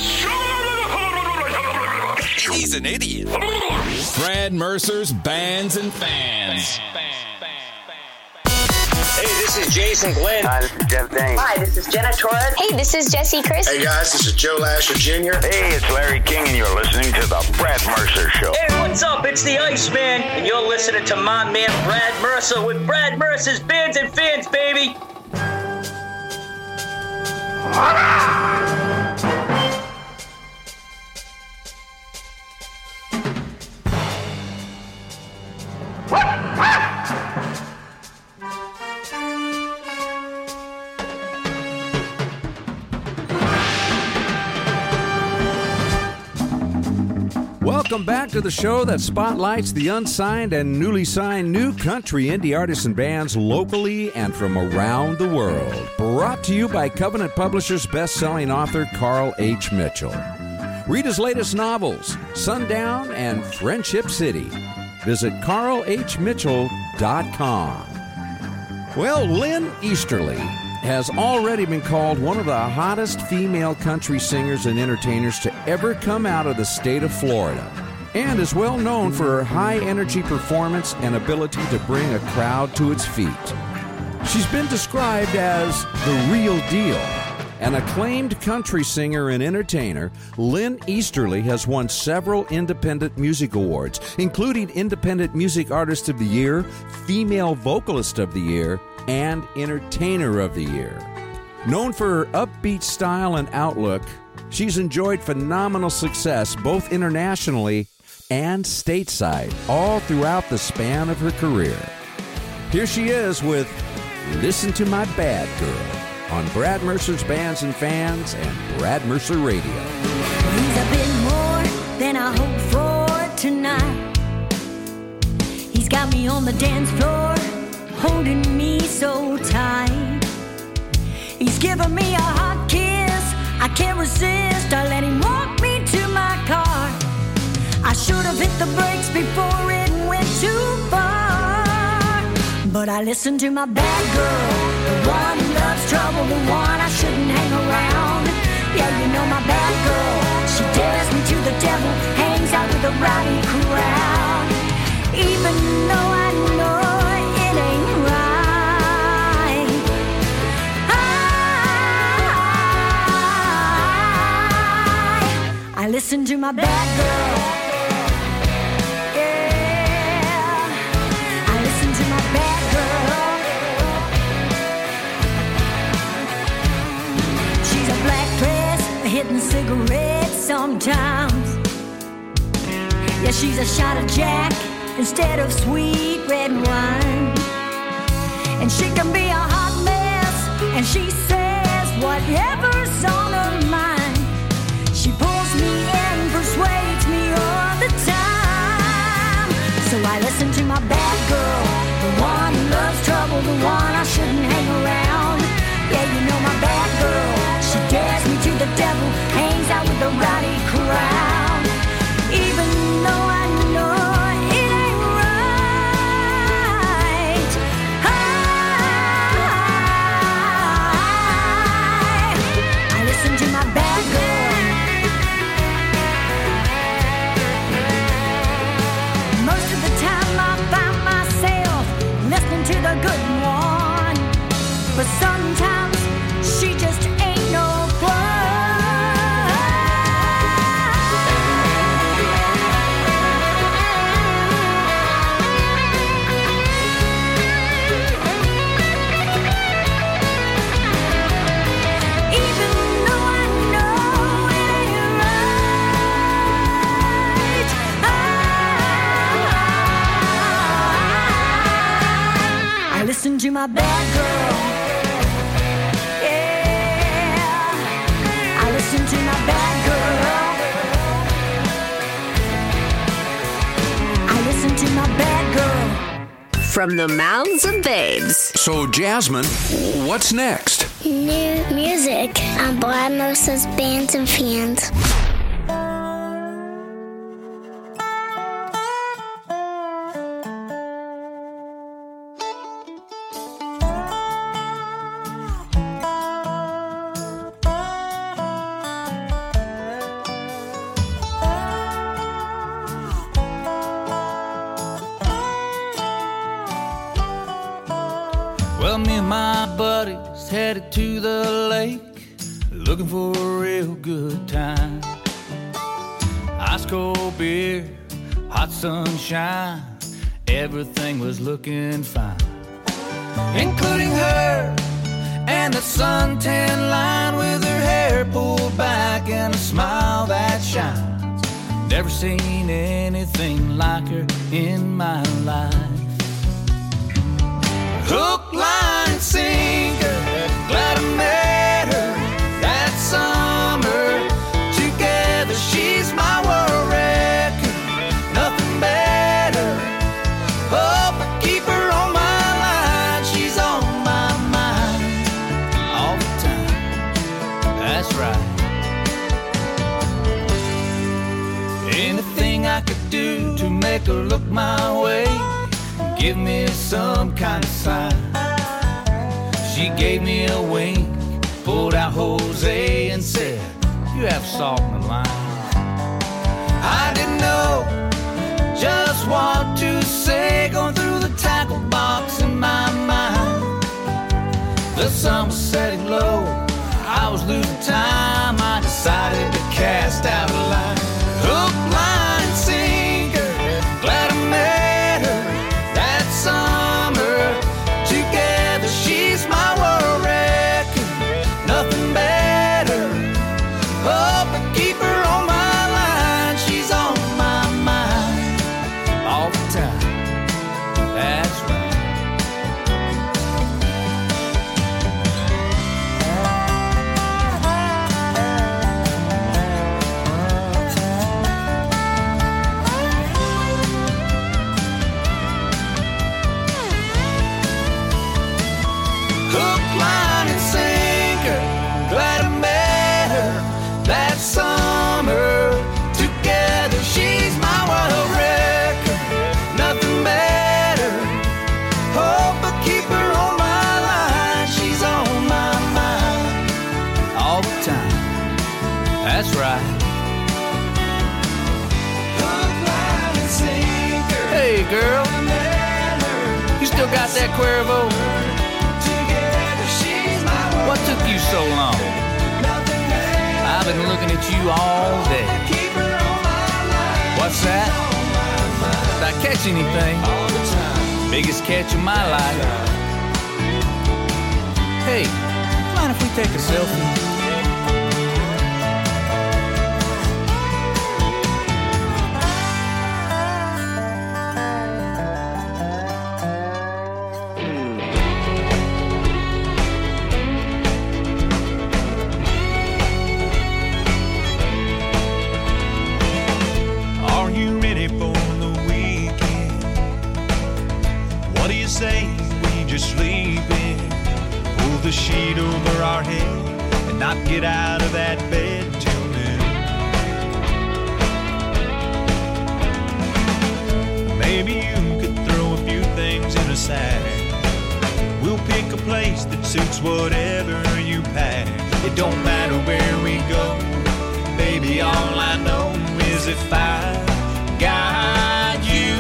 He's an idiot. Brad Mercer's Bands and Fans. Hey, this is Jason Glenn. Hi, this is Jeff Dane. Hi, this is Jenna Torres. Hey, this is Jesse Chris. Hey guys, this is Joe Lasher Jr. Hey, it's Larry King, and you're listening to the Brad Mercer Show. Hey, what's up? It's the Iceman, and you're listening to my man Brad Mercer with Brad Mercer's Bands and Fans, baby. Welcome back to the show that spotlights the unsigned and newly signed new country indie artists and bands locally and from around the world. Brought to you by Covenant Publishers best-selling author Carl H. Mitchell. Read his latest novels, Sundown and Friendship City. Visit carlhmitchell.com. Well, Lynn Easterly has already been called one of the hottest female country singers and entertainers to ever come out of the state of Florida, and is well known for her high-energy performance and ability to bring a crowd to its feet. She's been described as the real deal. An acclaimed country singer and entertainer, Lynn Easterly has won several independent music awards, including Independent Music Artist of the Year, Female Vocalist of the Year, and Entertainer of the Year. Known for her upbeat style and outlook, she's enjoyed phenomenal success both internationally and stateside, all throughout the span of her career. Here she is with Listen to My Bad Girl on Brad Mercer's Bands and Fans and Brad Mercer Radio. He's a bit more than I hoped for tonight. He's got me on the dance floor, holding me so tight. He's given me a hot kiss, I can't resist. I let him walk me to my car. I should have hit the brakes before it went too far, but I listened to my bad girl, the one who loves trouble, the one I shouldn't hang around. Yeah, you know my bad girl, she dares me to the devil, hangs out with a rowdy crowd. Even though I know it ain't right, I listen to my bad girl. Yeah, I listen to my bad girl. She's a black dress, hitting cigarettes sometimes. Yeah, she's a shot of Jack instead of sweet red wine. And she can be a hot mess, and she says whatever's on her mind. She pulls me in, persuades me all the time. So I listen to my bad girl, the one who loves trouble, the one I shouldn't hang around. Yeah, you know my bad girl, she dares me to the devil, hangs out with the rowdy crowd. Even though I know it ain't right, sometimes she just ain't no listen to my bad girl. Yeah, I listen to my bad girl. I listen to my bad girl. From the mouths of babes. So, Jasmine, what's next? New music on Brad Mercer's Bands and Fans. Well, me and my buddies headed to the lake, looking for a real good time. Ice cold beer, hot sunshine, everything was looking fine, including her and the suntan line with her hair pulled back and a smile that shines. Never seen anything like her in my life. Hook, line, and sinker, glad I met her that summer. Together she's my world record, nothing better. Hope I keep her on my line, she's on my mind all the time, that's right. Anything I could do to make her look my way, give me some kind of sign. She gave me a wink, pulled out Jose and said, you have salt in the line. I didn't know just what to say, going through the tackle box in my mind. The sun was setting low, I was losing time, I decided to cast out a line. Hook, line, sinker, glad I met her that summer. Together she's my world record, nothing better. Hope I keep her on my line, she's on my mind all the time, that's right. Hook, line, and sinker, glad I met her that summer. Together she's my world record, nothing better. Hope I keep her on my line, she's on my mind all the time, that's right. Hook, line, and sinker. Hey girl, you still got that Cuervo? What took you so long? I've been looking at you all day. What's that? Did I catch anything? Biggest catch of my life. Hey, mind if we take a selfie? Say we just sleep in, pull the sheet over our head and not get out of that bed till noon. Maybe you could throw a few things in a sack. We'll pick a place that suits whatever you pack. It don't matter where we go, baby, all I know is if I got you,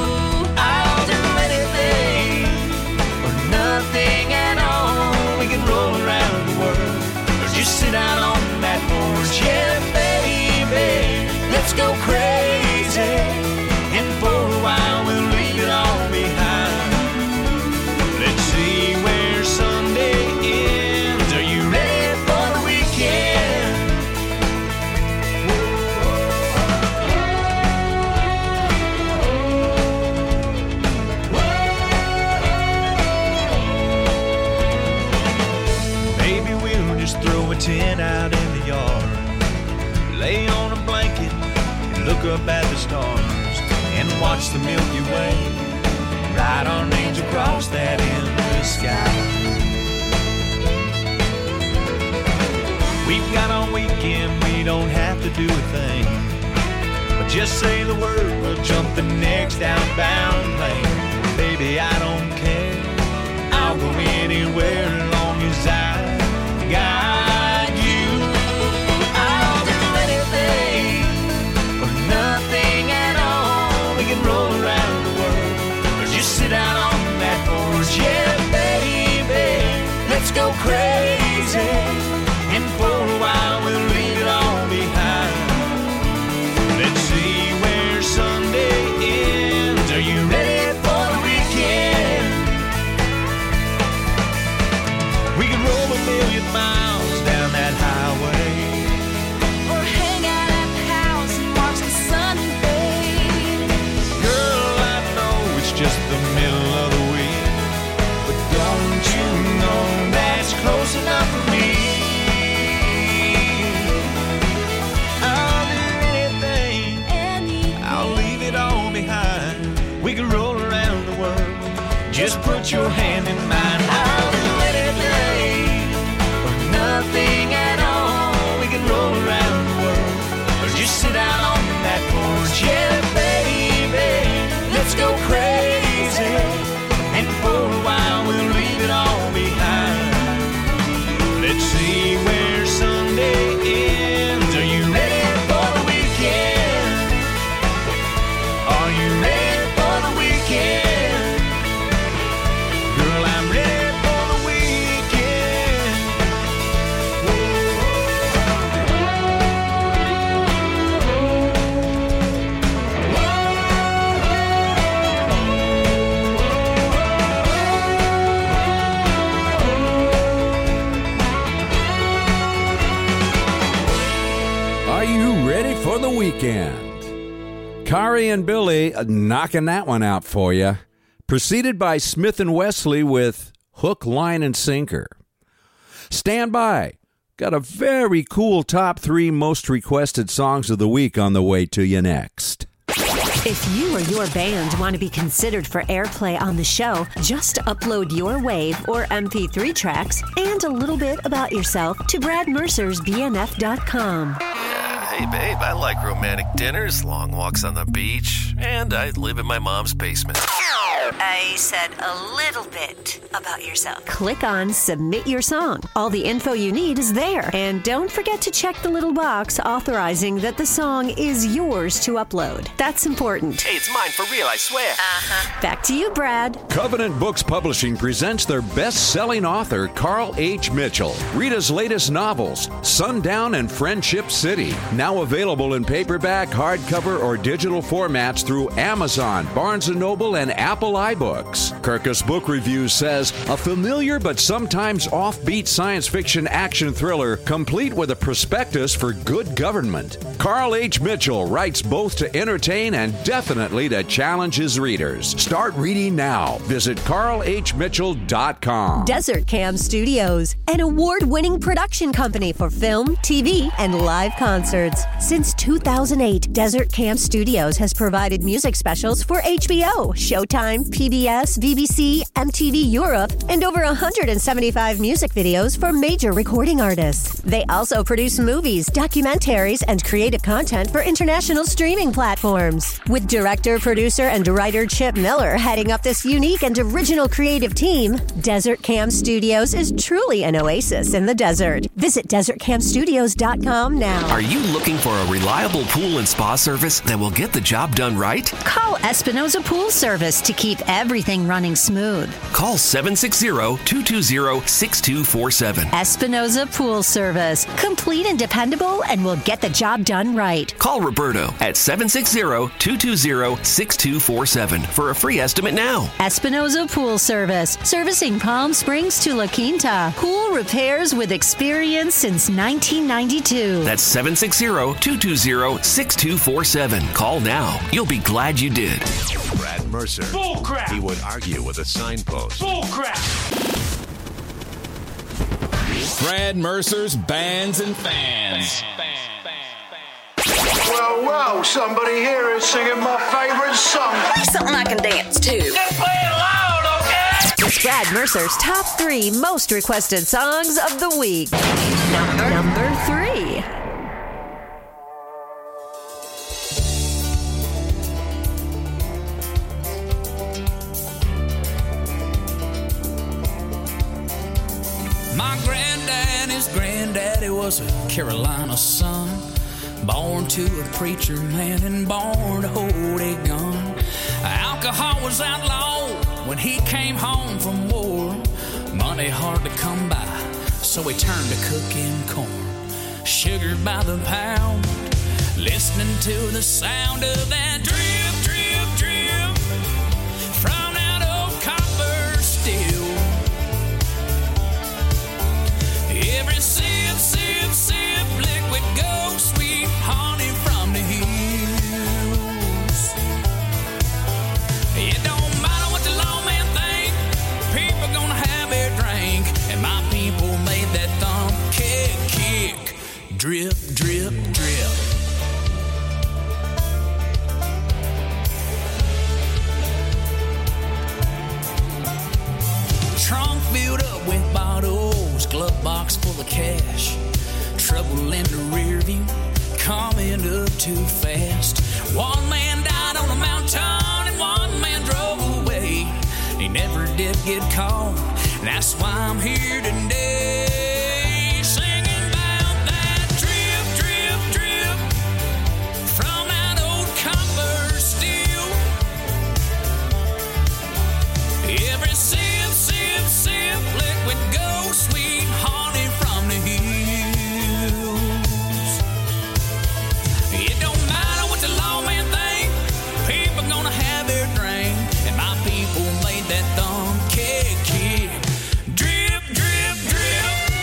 I'll do anything. Nothing at all. We can roll tent out in the yard. Lay on a blanket and look up at the stars and watch the Milky Way ride our names across that endless sky. We've got all weekend, we don't have to do a thing, but just say the word, we'll jump the next outbound plane. Baby, I don't care, I'll go anywhere as long as I got you. I'll do anything or nothing at all. We can roll around the world or just sit out on that porch. Yeah, baby, let's go crazy. And for a while we'll leave it all behind. Let's see where Sunday ends. Are you ready for the weekend? We can roll 1,000,000 miles down that highway, Or hang out at the house and watch the sun fade. girl, I know it's just the middle of the week, but don't you know that's close enough for me? I'll do anything, I'll leave it all behind. We can roll around the world, just put your hand in mine. I'll do anything or nothing at all. We can roll around the world or just sit out on that porch. Yeah, baby, let's go crazy. And for a while we'll leave it all behind. Let's see where Sunday ends. Are you ready for the weekend? Are you ready for the weekend? Girl, I'm ready for the weekend. Are you ready for the weekend? Kari and Billy knocking that one out for you. Preceded by Smith and Wesley with Hook, Line, and Sinker. Stand by. Got a very cool top 3 most requested songs of the week on the way to you next. If you or your band want to be considered for airplay on the show, just upload your WAV or MP3 tracks and a little bit about yourself to BradMercersBNF.com. Hey, babe, I like romantic dinners, long walks on the beach, and I live in my mom's basement. I said a little bit about yourself. Click on Submit Your Song. All the info you need is there. And don't forget to check the little box authorizing that the song is yours to upload. That's important. Hey, it's mine for real, I swear. Back to you, Brad. Covenant Books Publishing presents their best-selling author, Carl H. Mitchell. Read his latest novels, Sundown and Friendship City. Now available in paperback, hardcover, or digital formats through Amazon, Barnes & Noble, and Apple iBooks. Kirkus Book Reviews says, a familiar but sometimes offbeat science fiction action thriller complete with a prospectus for good government. Carl H. Mitchell writes both to entertain and definitely to challenge his readers. Start reading now. Visit carlhmitchell.com. Desert Cam Studios, an award-winning production company for film, TV, and live concerts. Since 2008, Desert Cam Studios has provided music specials for HBO, Showtime, PBS, BBC, MTV Europe, and over 175 music videos for major recording artists. They also produce movies, documentaries, and creative content for international streaming platforms. With director, producer, and writer Chip Miller heading up this unique and original creative team, Desert Cam Studios is truly an oasis in the desert. Visit DesertCamStudios.com now. Are you looking for a reliable pool and spa service that will get the job done right? Call Espinosa Pool Service to keep everything running smooth. Call 760-220-6247. Espinosa Pool Service. Complete and dependable, and will get the job done right. Call Roberto at 760-220-6247 for a free estimate now. Espinosa Pool Service. Servicing Palm Springs to La Quinta. Pool repairs with experience since 1992. That's 760-220-6247. Call now. You'll be glad you did. Brad Mercer. Bull crap. He would argue with a signpost. Bull crap. Fred Mercer's Bands and Fans. Well, somebody here is singing my favorite song. Something I can dance to. Just play it loud, okay? It's Brad Mercer's top 3 most requested songs of the week. Number 3. My granddaddy's granddaddy was a Carolina son, born to a preacher man and born to hold a gun. Alcohol was outlawed when he came home from war. Money hard to come by, so he turned to cooking corn. Sugar by the pound, listening to the sound of that drip, drip, drip from that old copper steel. Every sip, sip, sip, liquid gold, sweet honey from the hills. It don't matter what the lawman think, people gonna have their drink, and my people made that thumb kick, kick, drip, drip, drip. Trunk filled up with bottles, glove box full of cash. Trouble in the rear view, coming up too fast. One man died on a mountain and one man drove away. He never did get caught, and that's why I'm here today, singing about that drip, drip, drip from that old copper steel. Every sip, sip, sip, liquid gold, sweet honey from the hills. It don't matter what the lawman think, people gonna have their drink, and my people made that thumb kick, kick, drip, drip, drip.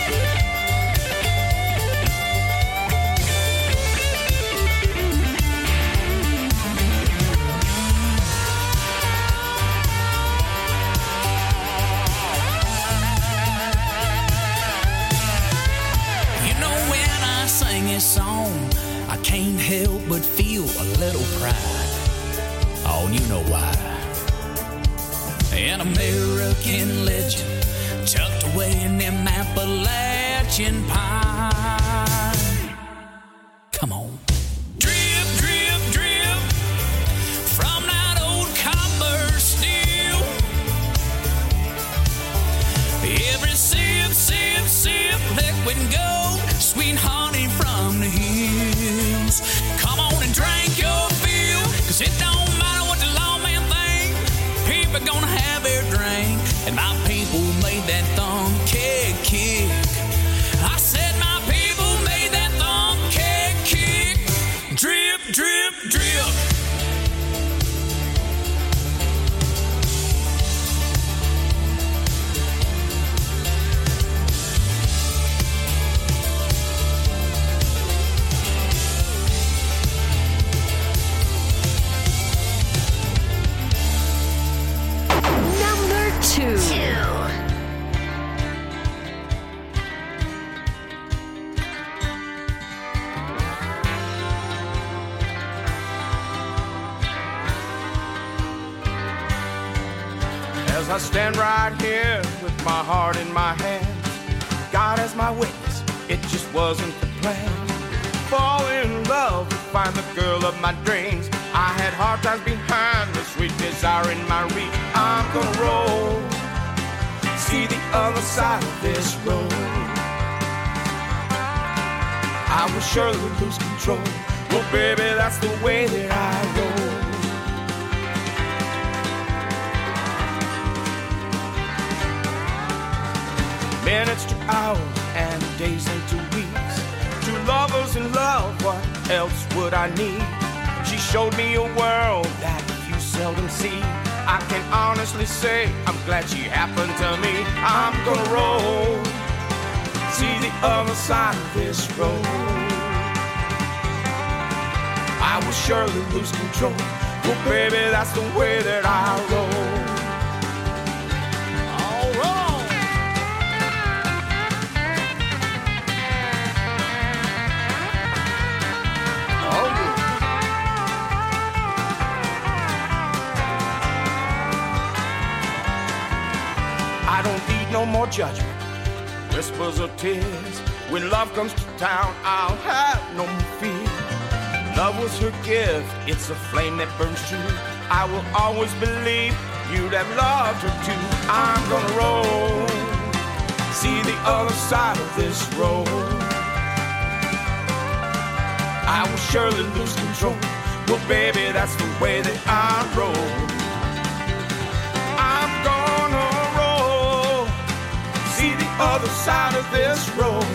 You know when I sing this song, I can't help but feel a little pride. Oh, you know why. An American legend tucked away in them Appalachian pine. Come on. Drip, drip, drip from that old copper steel. Every sip, sip, sip, liquid gold, sweet honey from the hills. Come on and drink your fill, 'cause it don't matter what the lawman think, people gonna have their drink, and my people made that thumb kick, kick. I said my people made that thumb kick, kick, drip, drip, drip. Number 2. As I stand right here with my heart in my hands, God as my witness, it just wasn't the plan. Fall in love, find the girl of my dreams. I had hard times behind the sweet desire in my reach. I'm gonna roll, see the other side of this road. I will surely lose control. Well, baby, that's the way that I roll. Minutes to hours and days into weeks. Two lovers in love, what else would I need? She showed me a world that you seldom see. I can honestly say I'm glad she happened to me. I'm gonna roll, see the other side of this road. I will surely lose control. Well, baby, that's the way that I roll. All right. more judgment, whispers of tears. When love comes to town, I'll have no more fear. Love was her gift, it's a flame that burns true. I will always believe you'd have loved her too. I'm gonna roll, see the other side of this road. I will surely lose control. Well, baby, that's the way that I roll. I'm gonna roll, see the other side of this road.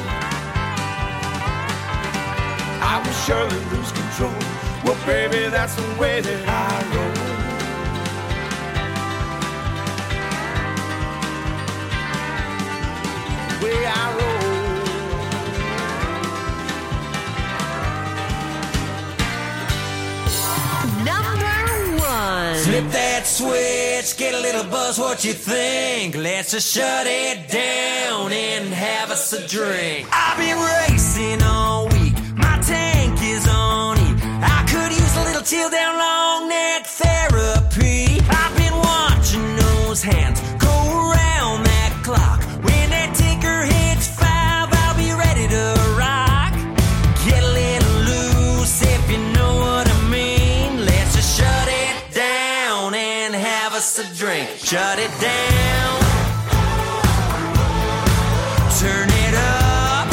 I will surely lose control. Well, baby, that's the way that I roll. The way I roll. Number 1. Flip that switch, get a little buzz, what you think? Let's just shut it down and have us a drink. I've been racing all week, my tank is on E. I could use a little chill down long neck therapy. I've been watching those hands go around that clock. When that ticker hits 5, I'll be ready to rock. Get a little loose if you know what I mean. Let's just shut it down and have us a drink. Shut it down, turn it up,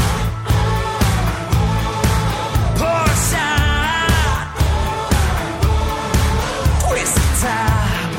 pour a shot, twist the top,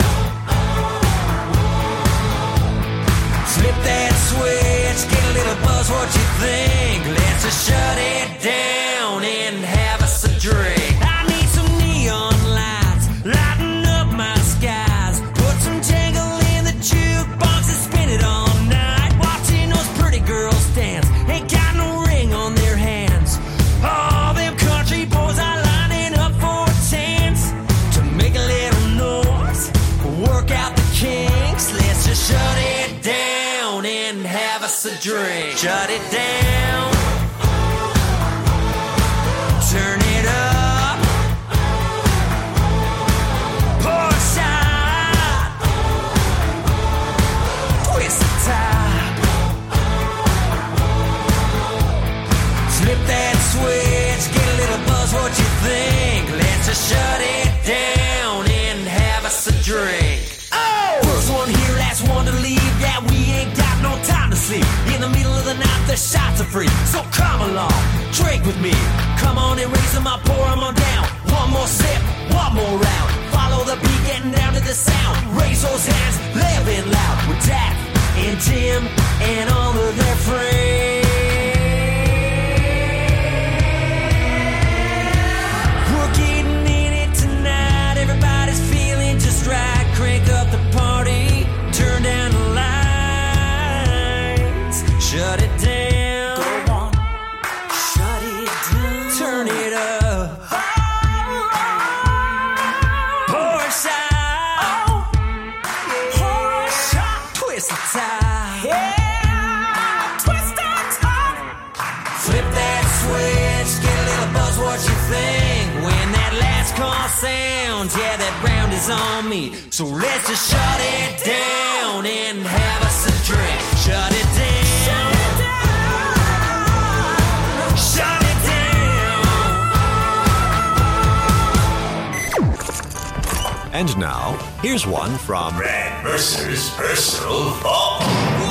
flip that switch, get a little buzz, what you think? Let's just shut it down and have us a drink. I need some neon lights, lighten up my skies, put some jangle in the jukebox and spin it all night. Watching those pretty girls dance, ain't got no ring on their hands. All them country boys are lining up for a chance to make a little noise, work out the kinks. Let's just shut it down and have us a drink. Shut it down, turn it up, pour a shot, twist the top, flip that switch, get a little buzz, what you think? Let's just shut it down and have us a drink. Oh! First one here, last one to leave. Yeah, we ain't got no time to sleep. In the middle of the night, the shots are free. So come along, drink with me. Come on and raise them up, pour them on down. One more sip, one more round. Follow the beat, getting down to the sound. Raise those hands, living loud. With Dak and Tim and all of their friends. We're getting in it tonight. Everybody's feeling just right. Crank up the party, turn down the lights. Shut it down. Go on. Shut it down. Turn it up. Pour a shot. Pour a shot. Twist the top. Yeah. Twist the top. Flip that switch. Get a little buzz. What you think? When that last call sounds, yeah, that round is on me. So let's just shut it down and have us a drink. Shut it down. Shut it down. And now, here's one from Brad Mercer's personal vault.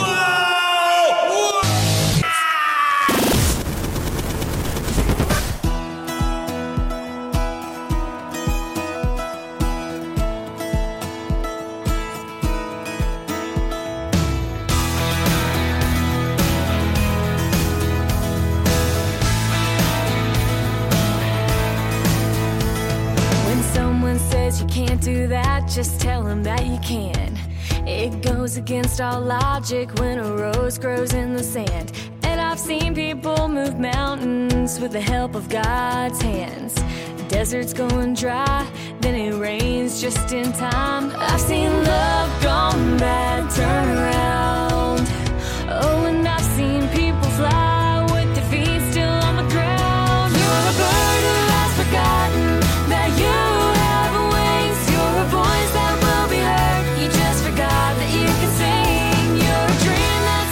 You can't do that, just tell them that you can. It goes against all logic when a rose grows in the sand. And I've seen people move mountains with the help of God's hands. Desert's going dry, then it rains just in time. I've seen love gone bad, turn around. Oh, and I've seen people fly with their feet still on the ground. You're a bird who has forgotten that you have wings. You're a voice that will be heard. You just forgot that you can sing. You're a dream that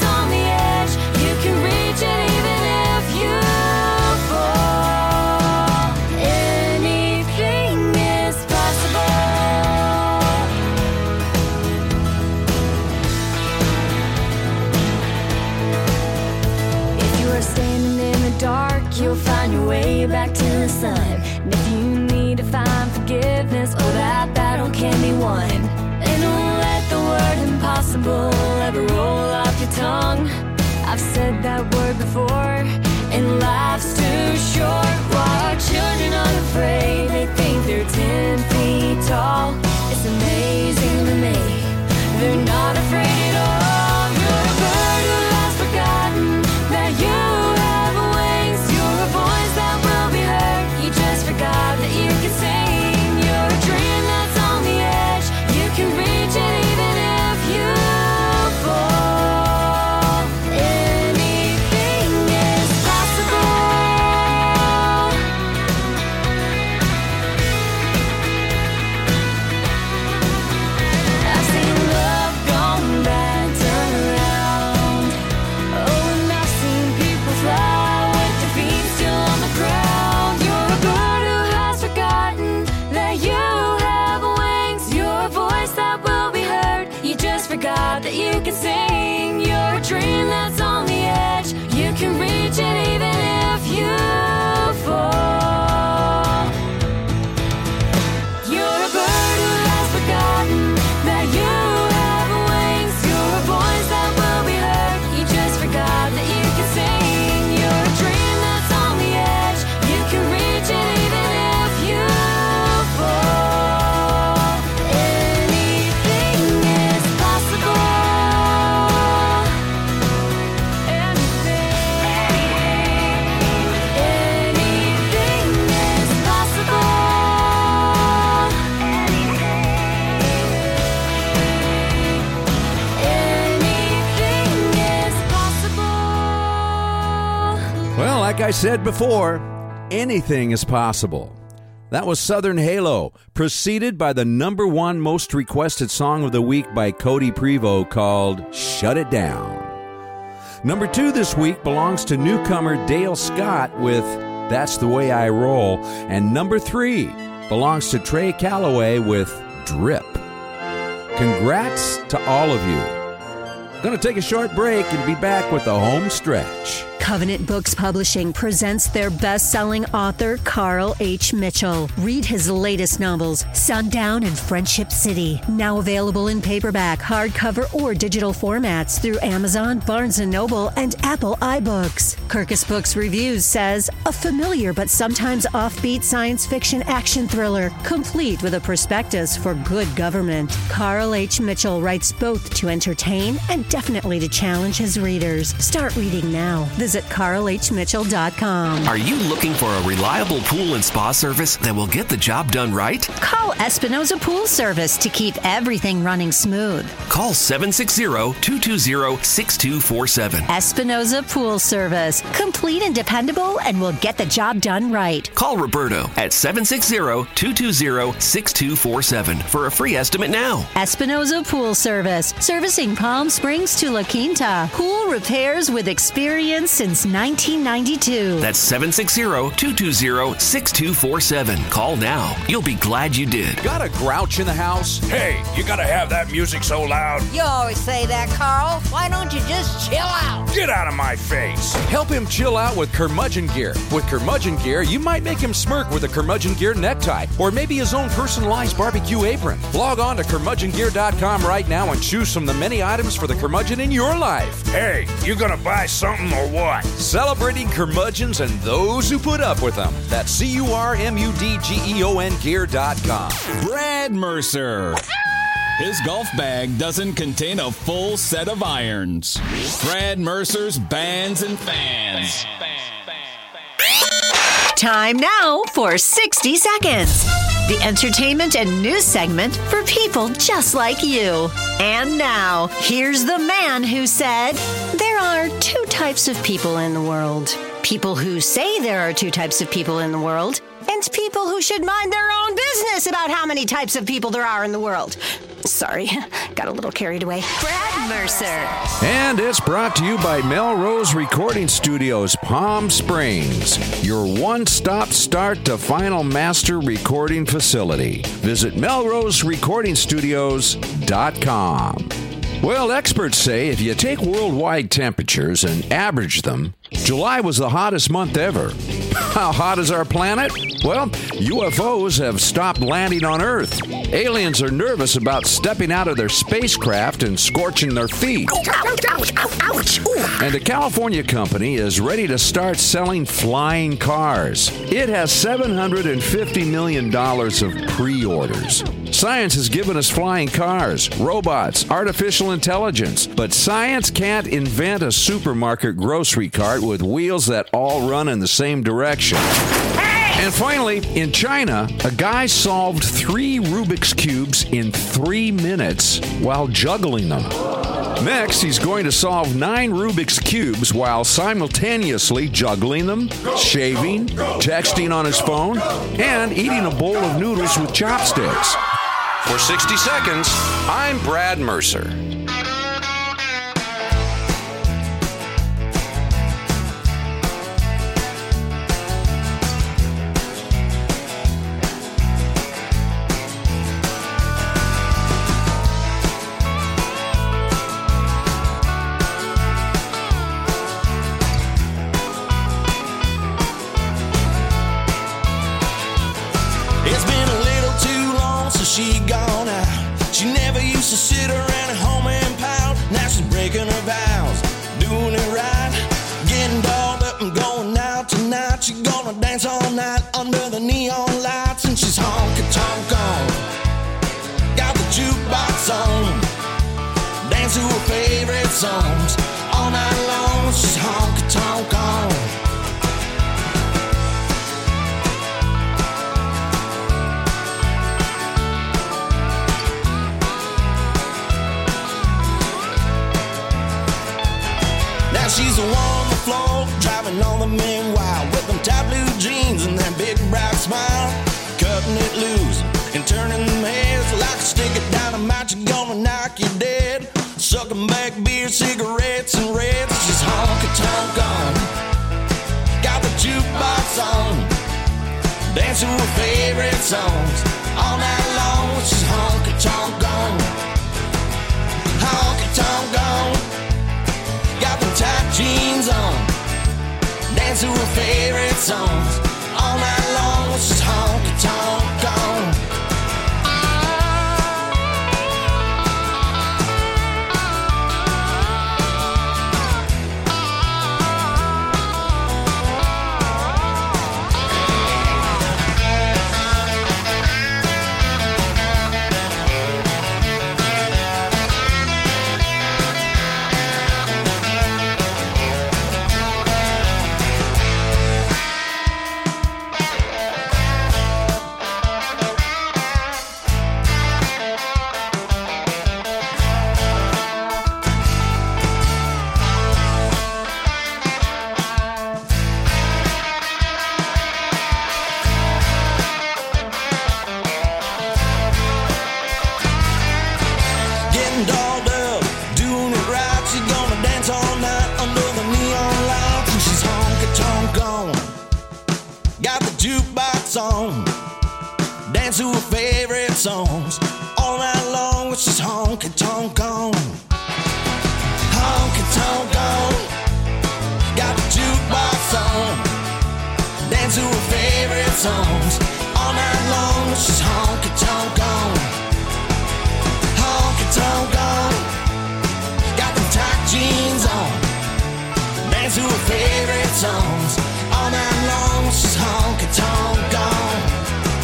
standing in the dark, you'll find your way back to the sun. And if you need to find forgiveness, oh, that battle can be won. And don't let the word impossible ever roll off your tongue. I've said that word before, and life's too short. Why are children unafraid? They think they're 10 feet tall. It's amazing to me, they're not afraid at all. You're a bird who has forgotten that you have wings. You're a voice that will be heard. You just forgot that you can sing. You're a dream that's on the edge. You can reach it even if you fall. Anything is possible. I've seen love gone bad, turn around. Oh, and I've seen people fly with their feet still on the ground. You're a bird who has forgotten that you have wings. You're a voice that will be heard. You just forgot that you can sing. You're a dream that's on the edge. You can reach it even if you fall. You're a bird who has forgotten that you have wings. You're a voice that will be heard. You just forgot that you can sing. You're a dream that's on the edge. You can reach it even if you fall. Anything is possible. Anything is possible. Anything is possible. Well, like I said before, anything is possible. That was Southern Halo, preceded by the #1 most requested song of the week by Cody Prevost called Shut It Down. Number 2 this week belongs to newcomer Dale Scott with That's the Way I Roll. And number 3 belongs to Trey Calloway with Drip. Congrats to all of you. Going to take a short break and be back with the home stretch. Covenant Books Publishing presents their best-selling author, Carl H. Mitchell. Read his latest novels, Sundown and Friendship City, now available in paperback, hardcover, or digital formats through Amazon, Barnes & Noble, and Apple iBooks. Kirkus Books Reviews says, a familiar but sometimes offbeat science fiction action thriller, complete with a prospectus for good government. Carl H. Mitchell writes both to entertain and definitely to challenge his readers. Start reading now. Visit CarlHMitchell.com. Are you looking for a reliable pool and spa service that will get the job done right? Call Espinoza Pool Service to keep everything running smooth. Call 760-220-6247. Espinoza Pool Service. Complete and dependable, and will get the job done right. Call Roberto at 760-220-6247 for a free estimate now. Espinoza Pool Service. Servicing Palm Springs to La Quinta. Pool repairs with experience since 1992. That's 760-220-6247. Call now. You'll be glad you did. Got a grouch in the house? Hey, you gotta have that music so loud. You always say that, Carl. Why don't you just chill out? Get out of my face. Help him chill out with Curmudgeon Gear. With Curmudgeon Gear, you might make him smirk with a Curmudgeon Gear necktie or maybe his own personalized barbecue apron. Log on to curmudgeongear.com right now and choose from the many items for the curmudgeon in your life. Hey, you gonna buy something or what? Celebrating curmudgeons and those who put up with them. That's CURMUDGEON gear.com. Brad Mercer. His golf bag doesn't contain a full set of irons. Brad Mercer's Bands and Fans. Time now for 60 Seconds. The entertainment and news segment for people just like you. And now, here's the man who said, there are 2 types of people in the world. People who say there are 2 types of people in the world, and people who should mind their own business about how many types of people there are in the world. Sorry, got a little carried away. Brad Mercer. And it's brought to you by Melrose Recording Studios, Palm Springs, your one-stop start to final master recording facility. Visit melroserecordingstudios.com. Well, experts say if you take worldwide temperatures and average them, July was the hottest month ever. How hot is our planet? Well, UFOs have stopped landing on Earth. Aliens are nervous about stepping out of their spacecraft and scorching their feet. And a California company is ready to start selling flying cars. It has $750 million of pre-orders. Science has given us flying cars, robots, artificial intelligence, but science can't invent a supermarket grocery cart with wheels that all run in the same direction. And finally, in China, a guy solved 3 Rubik's Cubes in 3 minutes while juggling them. Next, he's going to solve 9 Rubik's Cubes while simultaneously juggling them, shaving, texting on his phone, and eating a bowl of noodles with chopsticks. For 60 seconds, I'm Brad Mercer. It's been a little too long since she gone out. She never used to sit around at home and pout. Now she's breaking her vows, doing it right, getting dolled up and going out tonight. She's gonna dance all night under the neon lights, and she's honky-tonk on. Got the jukebox on, dance to her favorite songs all night long. She's honky-tonk on. She's the one on the floor, driving all the men wild, with them tight blue jeans and that big bright smile, cutting it loose and turning them heads like a stick of dynamite. You're gonna knock you dead, sucking back beer, cigarettes, and reds. She's honky-tonk on, got the jukebox on, dance to her favorite songs all night long. She's honky-tonk on, honky-tonk on. Got them tight jeans on, dance to her favorite songs all night long. She's honky-tonk on. Dance to her favorite songs all night long. She's honky-tonk on, honky-tonk on. Got the jukebox on, dance to her favorite songs all night long. She's honky-tonk on, honky-tonk on. Got them tight jeans on, dance to her favorite songs all night long. She's honky-tonk on.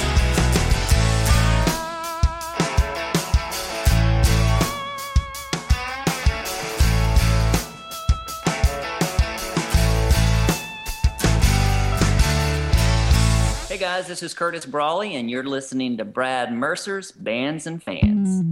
Hey guys, this is Curtis Brawley, and you're listening to Brad Mercer's Bands and Fans.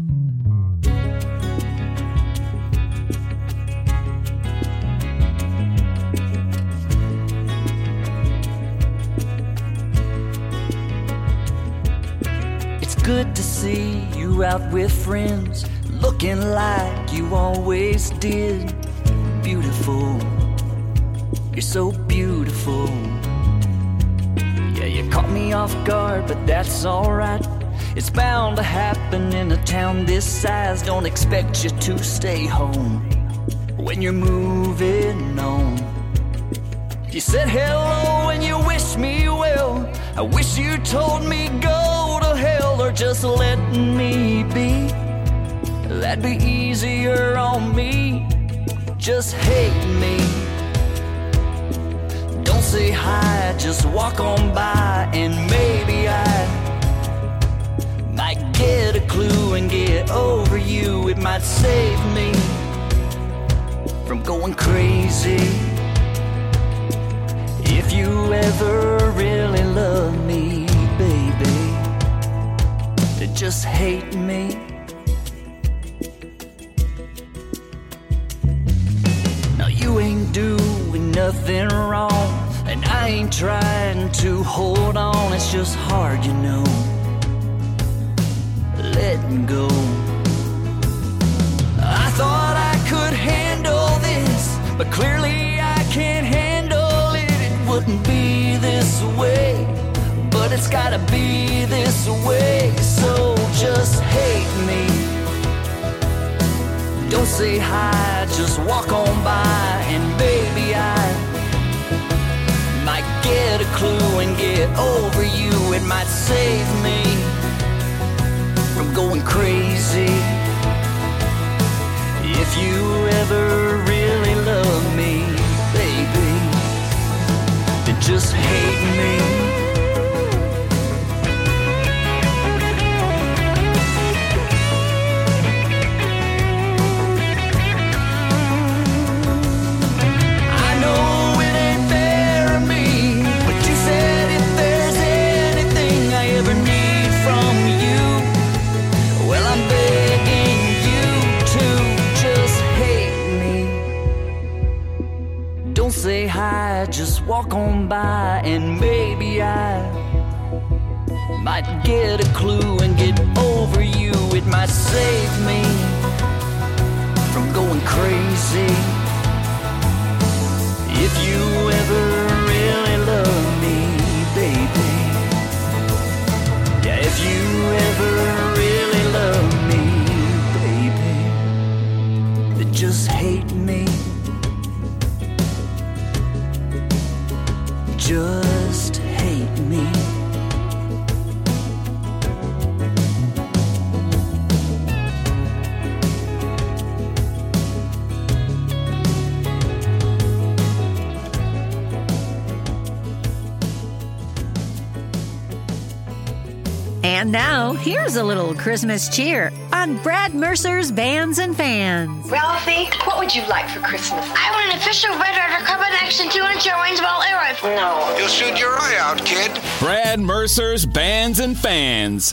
It's good to see you out with friends, looking like you always did. Beautiful, you're so beautiful. Yeah, you caught me off guard, but that's alright. It's bound to happen in a town this size. Don't expect you to stay home when you're moving on. You said hello and you wish me well. I wish you told me go to hell or just let me be. That'd be easier on me. Just hate me. Don't say hi, just walk on by, and maybe I might get a clue and get over you. It might save me from going crazy. If you ever really love me, baby, then just hate me. Now you ain't doing nothing wrong, and I ain't trying to hold on. It's just hard, you know, letting go. I thought I could handle this, but clearly I can't handle it. It wouldn't be this way, but it's gotta be this way. So just hate me. Don't say hi, just walk on by, and baby I might get a clue and get over you. It might save me from going crazy. If you ever really love me, baby, then just hate me. Say hi, just walk on by, and maybe I might get a clue and get over you. It might save me from going crazy. If you ever really love me, baby, yeah, if you ever really love me, baby, then just hate me. Just hate me. And now, here's a little Christmas cheer on Brad Mercer's Bands and Fans. Ralphie, what would you like for Christmas? I want an official Red Ryder Carbine Action 200 Rangeball air rifle. No. You'll shoot your eye out, kid. Brad Mercer's Bands and Fans.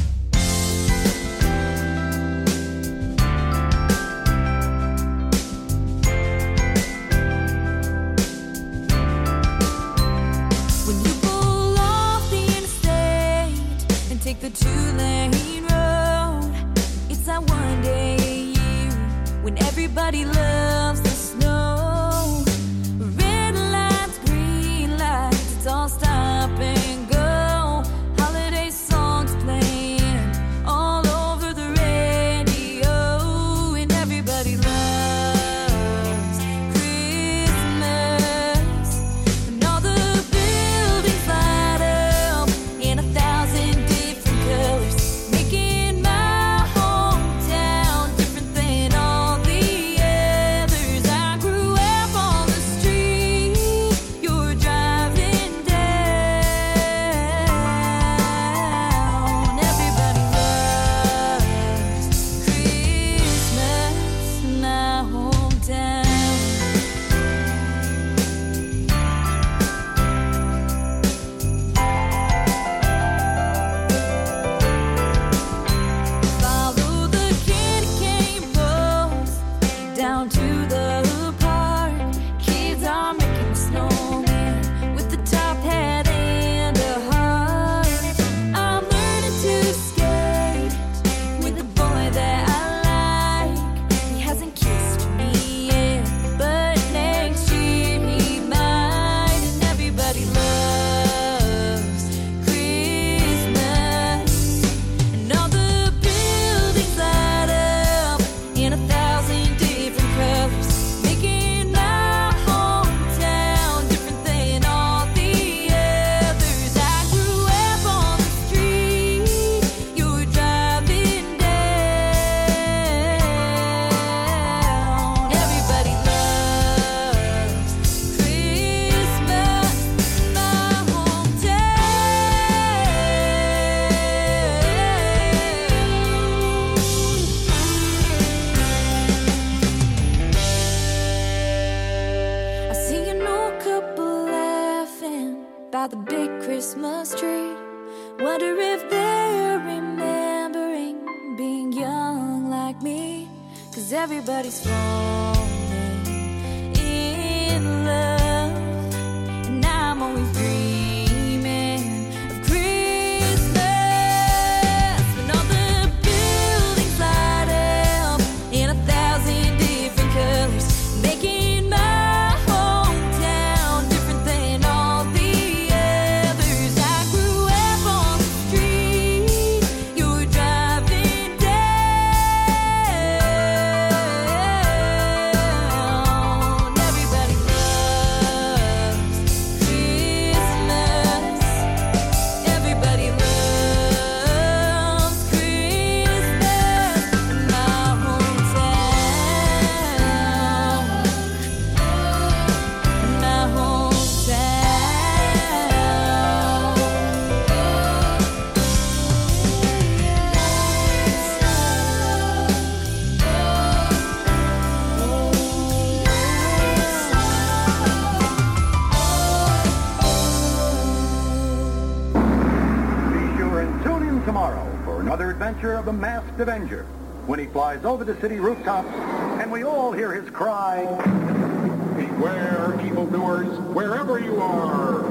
The two-lane road. It's that one day a year when everybody loves the snow. Red lights, green lights, it's all stop and go. Holiday songs playing all over the radio, and everybody loves Christmas. And all the buildings light up in 1,000 making my hometown different than all the Christmas tree. Wonder if they're remembering being young like me. 'Cause everybody's falling in love, and I'm always dreaming of Christmas. When all the buildings light up in 1,000 different colors, making my hometown different than all the others. I grew up on the street you're driving down. Everybody loves Christmas. Everybody loves Christmas in my hometown. My Be sure and tune in tomorrow for another adventure of the Masked Avenger, when he flies over the city rooftops and we all hear his cry, "Beware, evildoers, wherever you are."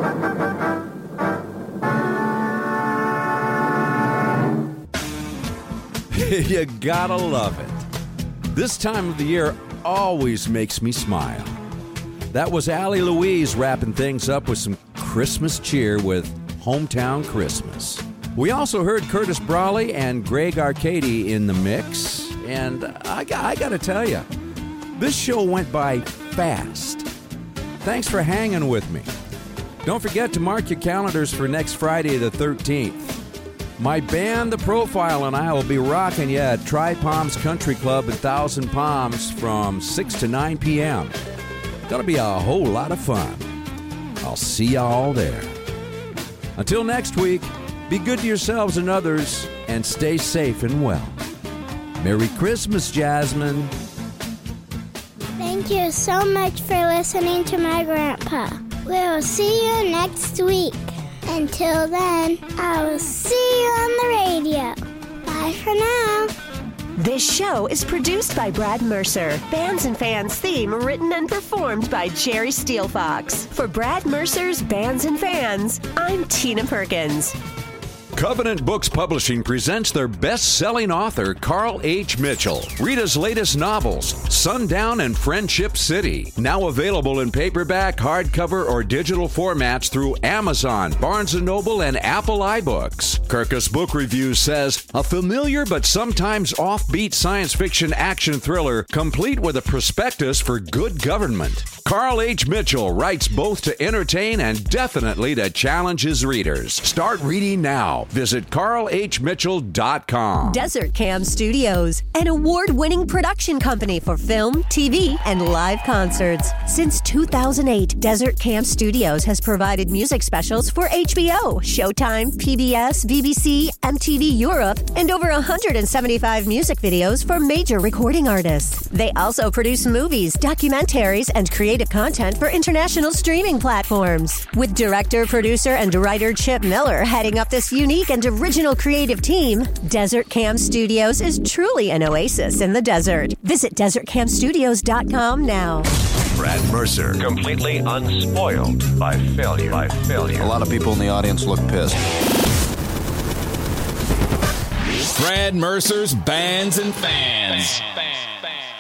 You gotta love it. This time of the year always makes me smile. That was Allie Louise wrapping things up with some Christmas cheer with Hometown Christmas. We also heard Curtis Brawley and Greg Arcady in the mix, and I gotta tell you, this show went by fast. Thanks for hanging with me. Don't forget to mark your calendars for next Friday the 13th. My band, The Profile, and I will be rocking you at Tri-Palms Country Club in Thousand Palms from 6 to 9 p.m. Gonna be a whole lot of fun. I'll see you all there. Until next week, be good to yourselves and others, and stay safe and well. Merry Christmas, Jasmine. Thank you so much for listening to my grandpa. We'll see you next week. Until then, I will see you on the radio. Bye for now. This show is produced by Brad Mercer. Bands and Fans theme written and performed by Jerry Steelfox. For Brad Mercer's Bands and Fans, I'm Tina Perkins. Covenant Books Publishing presents their best-selling author, Carl H. Mitchell. Read his latest novels, Sundown and Friendship City. Now available in paperback, hardcover, or digital formats through Amazon, Barnes & Noble, and Apple iBooks. Kirkus Book Review says, a familiar but sometimes offbeat science fiction action thriller, complete with a prospectus for good government. Carl H. Mitchell writes both to entertain and definitely to challenge his readers. Start reading now. Visit carlhmitchell.com. Desert Cam Studios, an award-winning production company for film, TV, and live concerts. Since 2008, Desert Cam Studios has provided music specials for HBO, Showtime, PBS, BBC, MTV Europe, and over 175 music videos for major recording artists. They also produce movies, documentaries, and creative content for international streaming platforms. With director, producer, and writer Chip Miller heading up this unique and original creative team, Desert Cam Studios is truly an oasis in the desert. Visit desertcamstudios.com now. Brad Mercer, completely unspoiled by failure. A lot of people in the audience look pissed. Brad Mercer's Bands and Fans.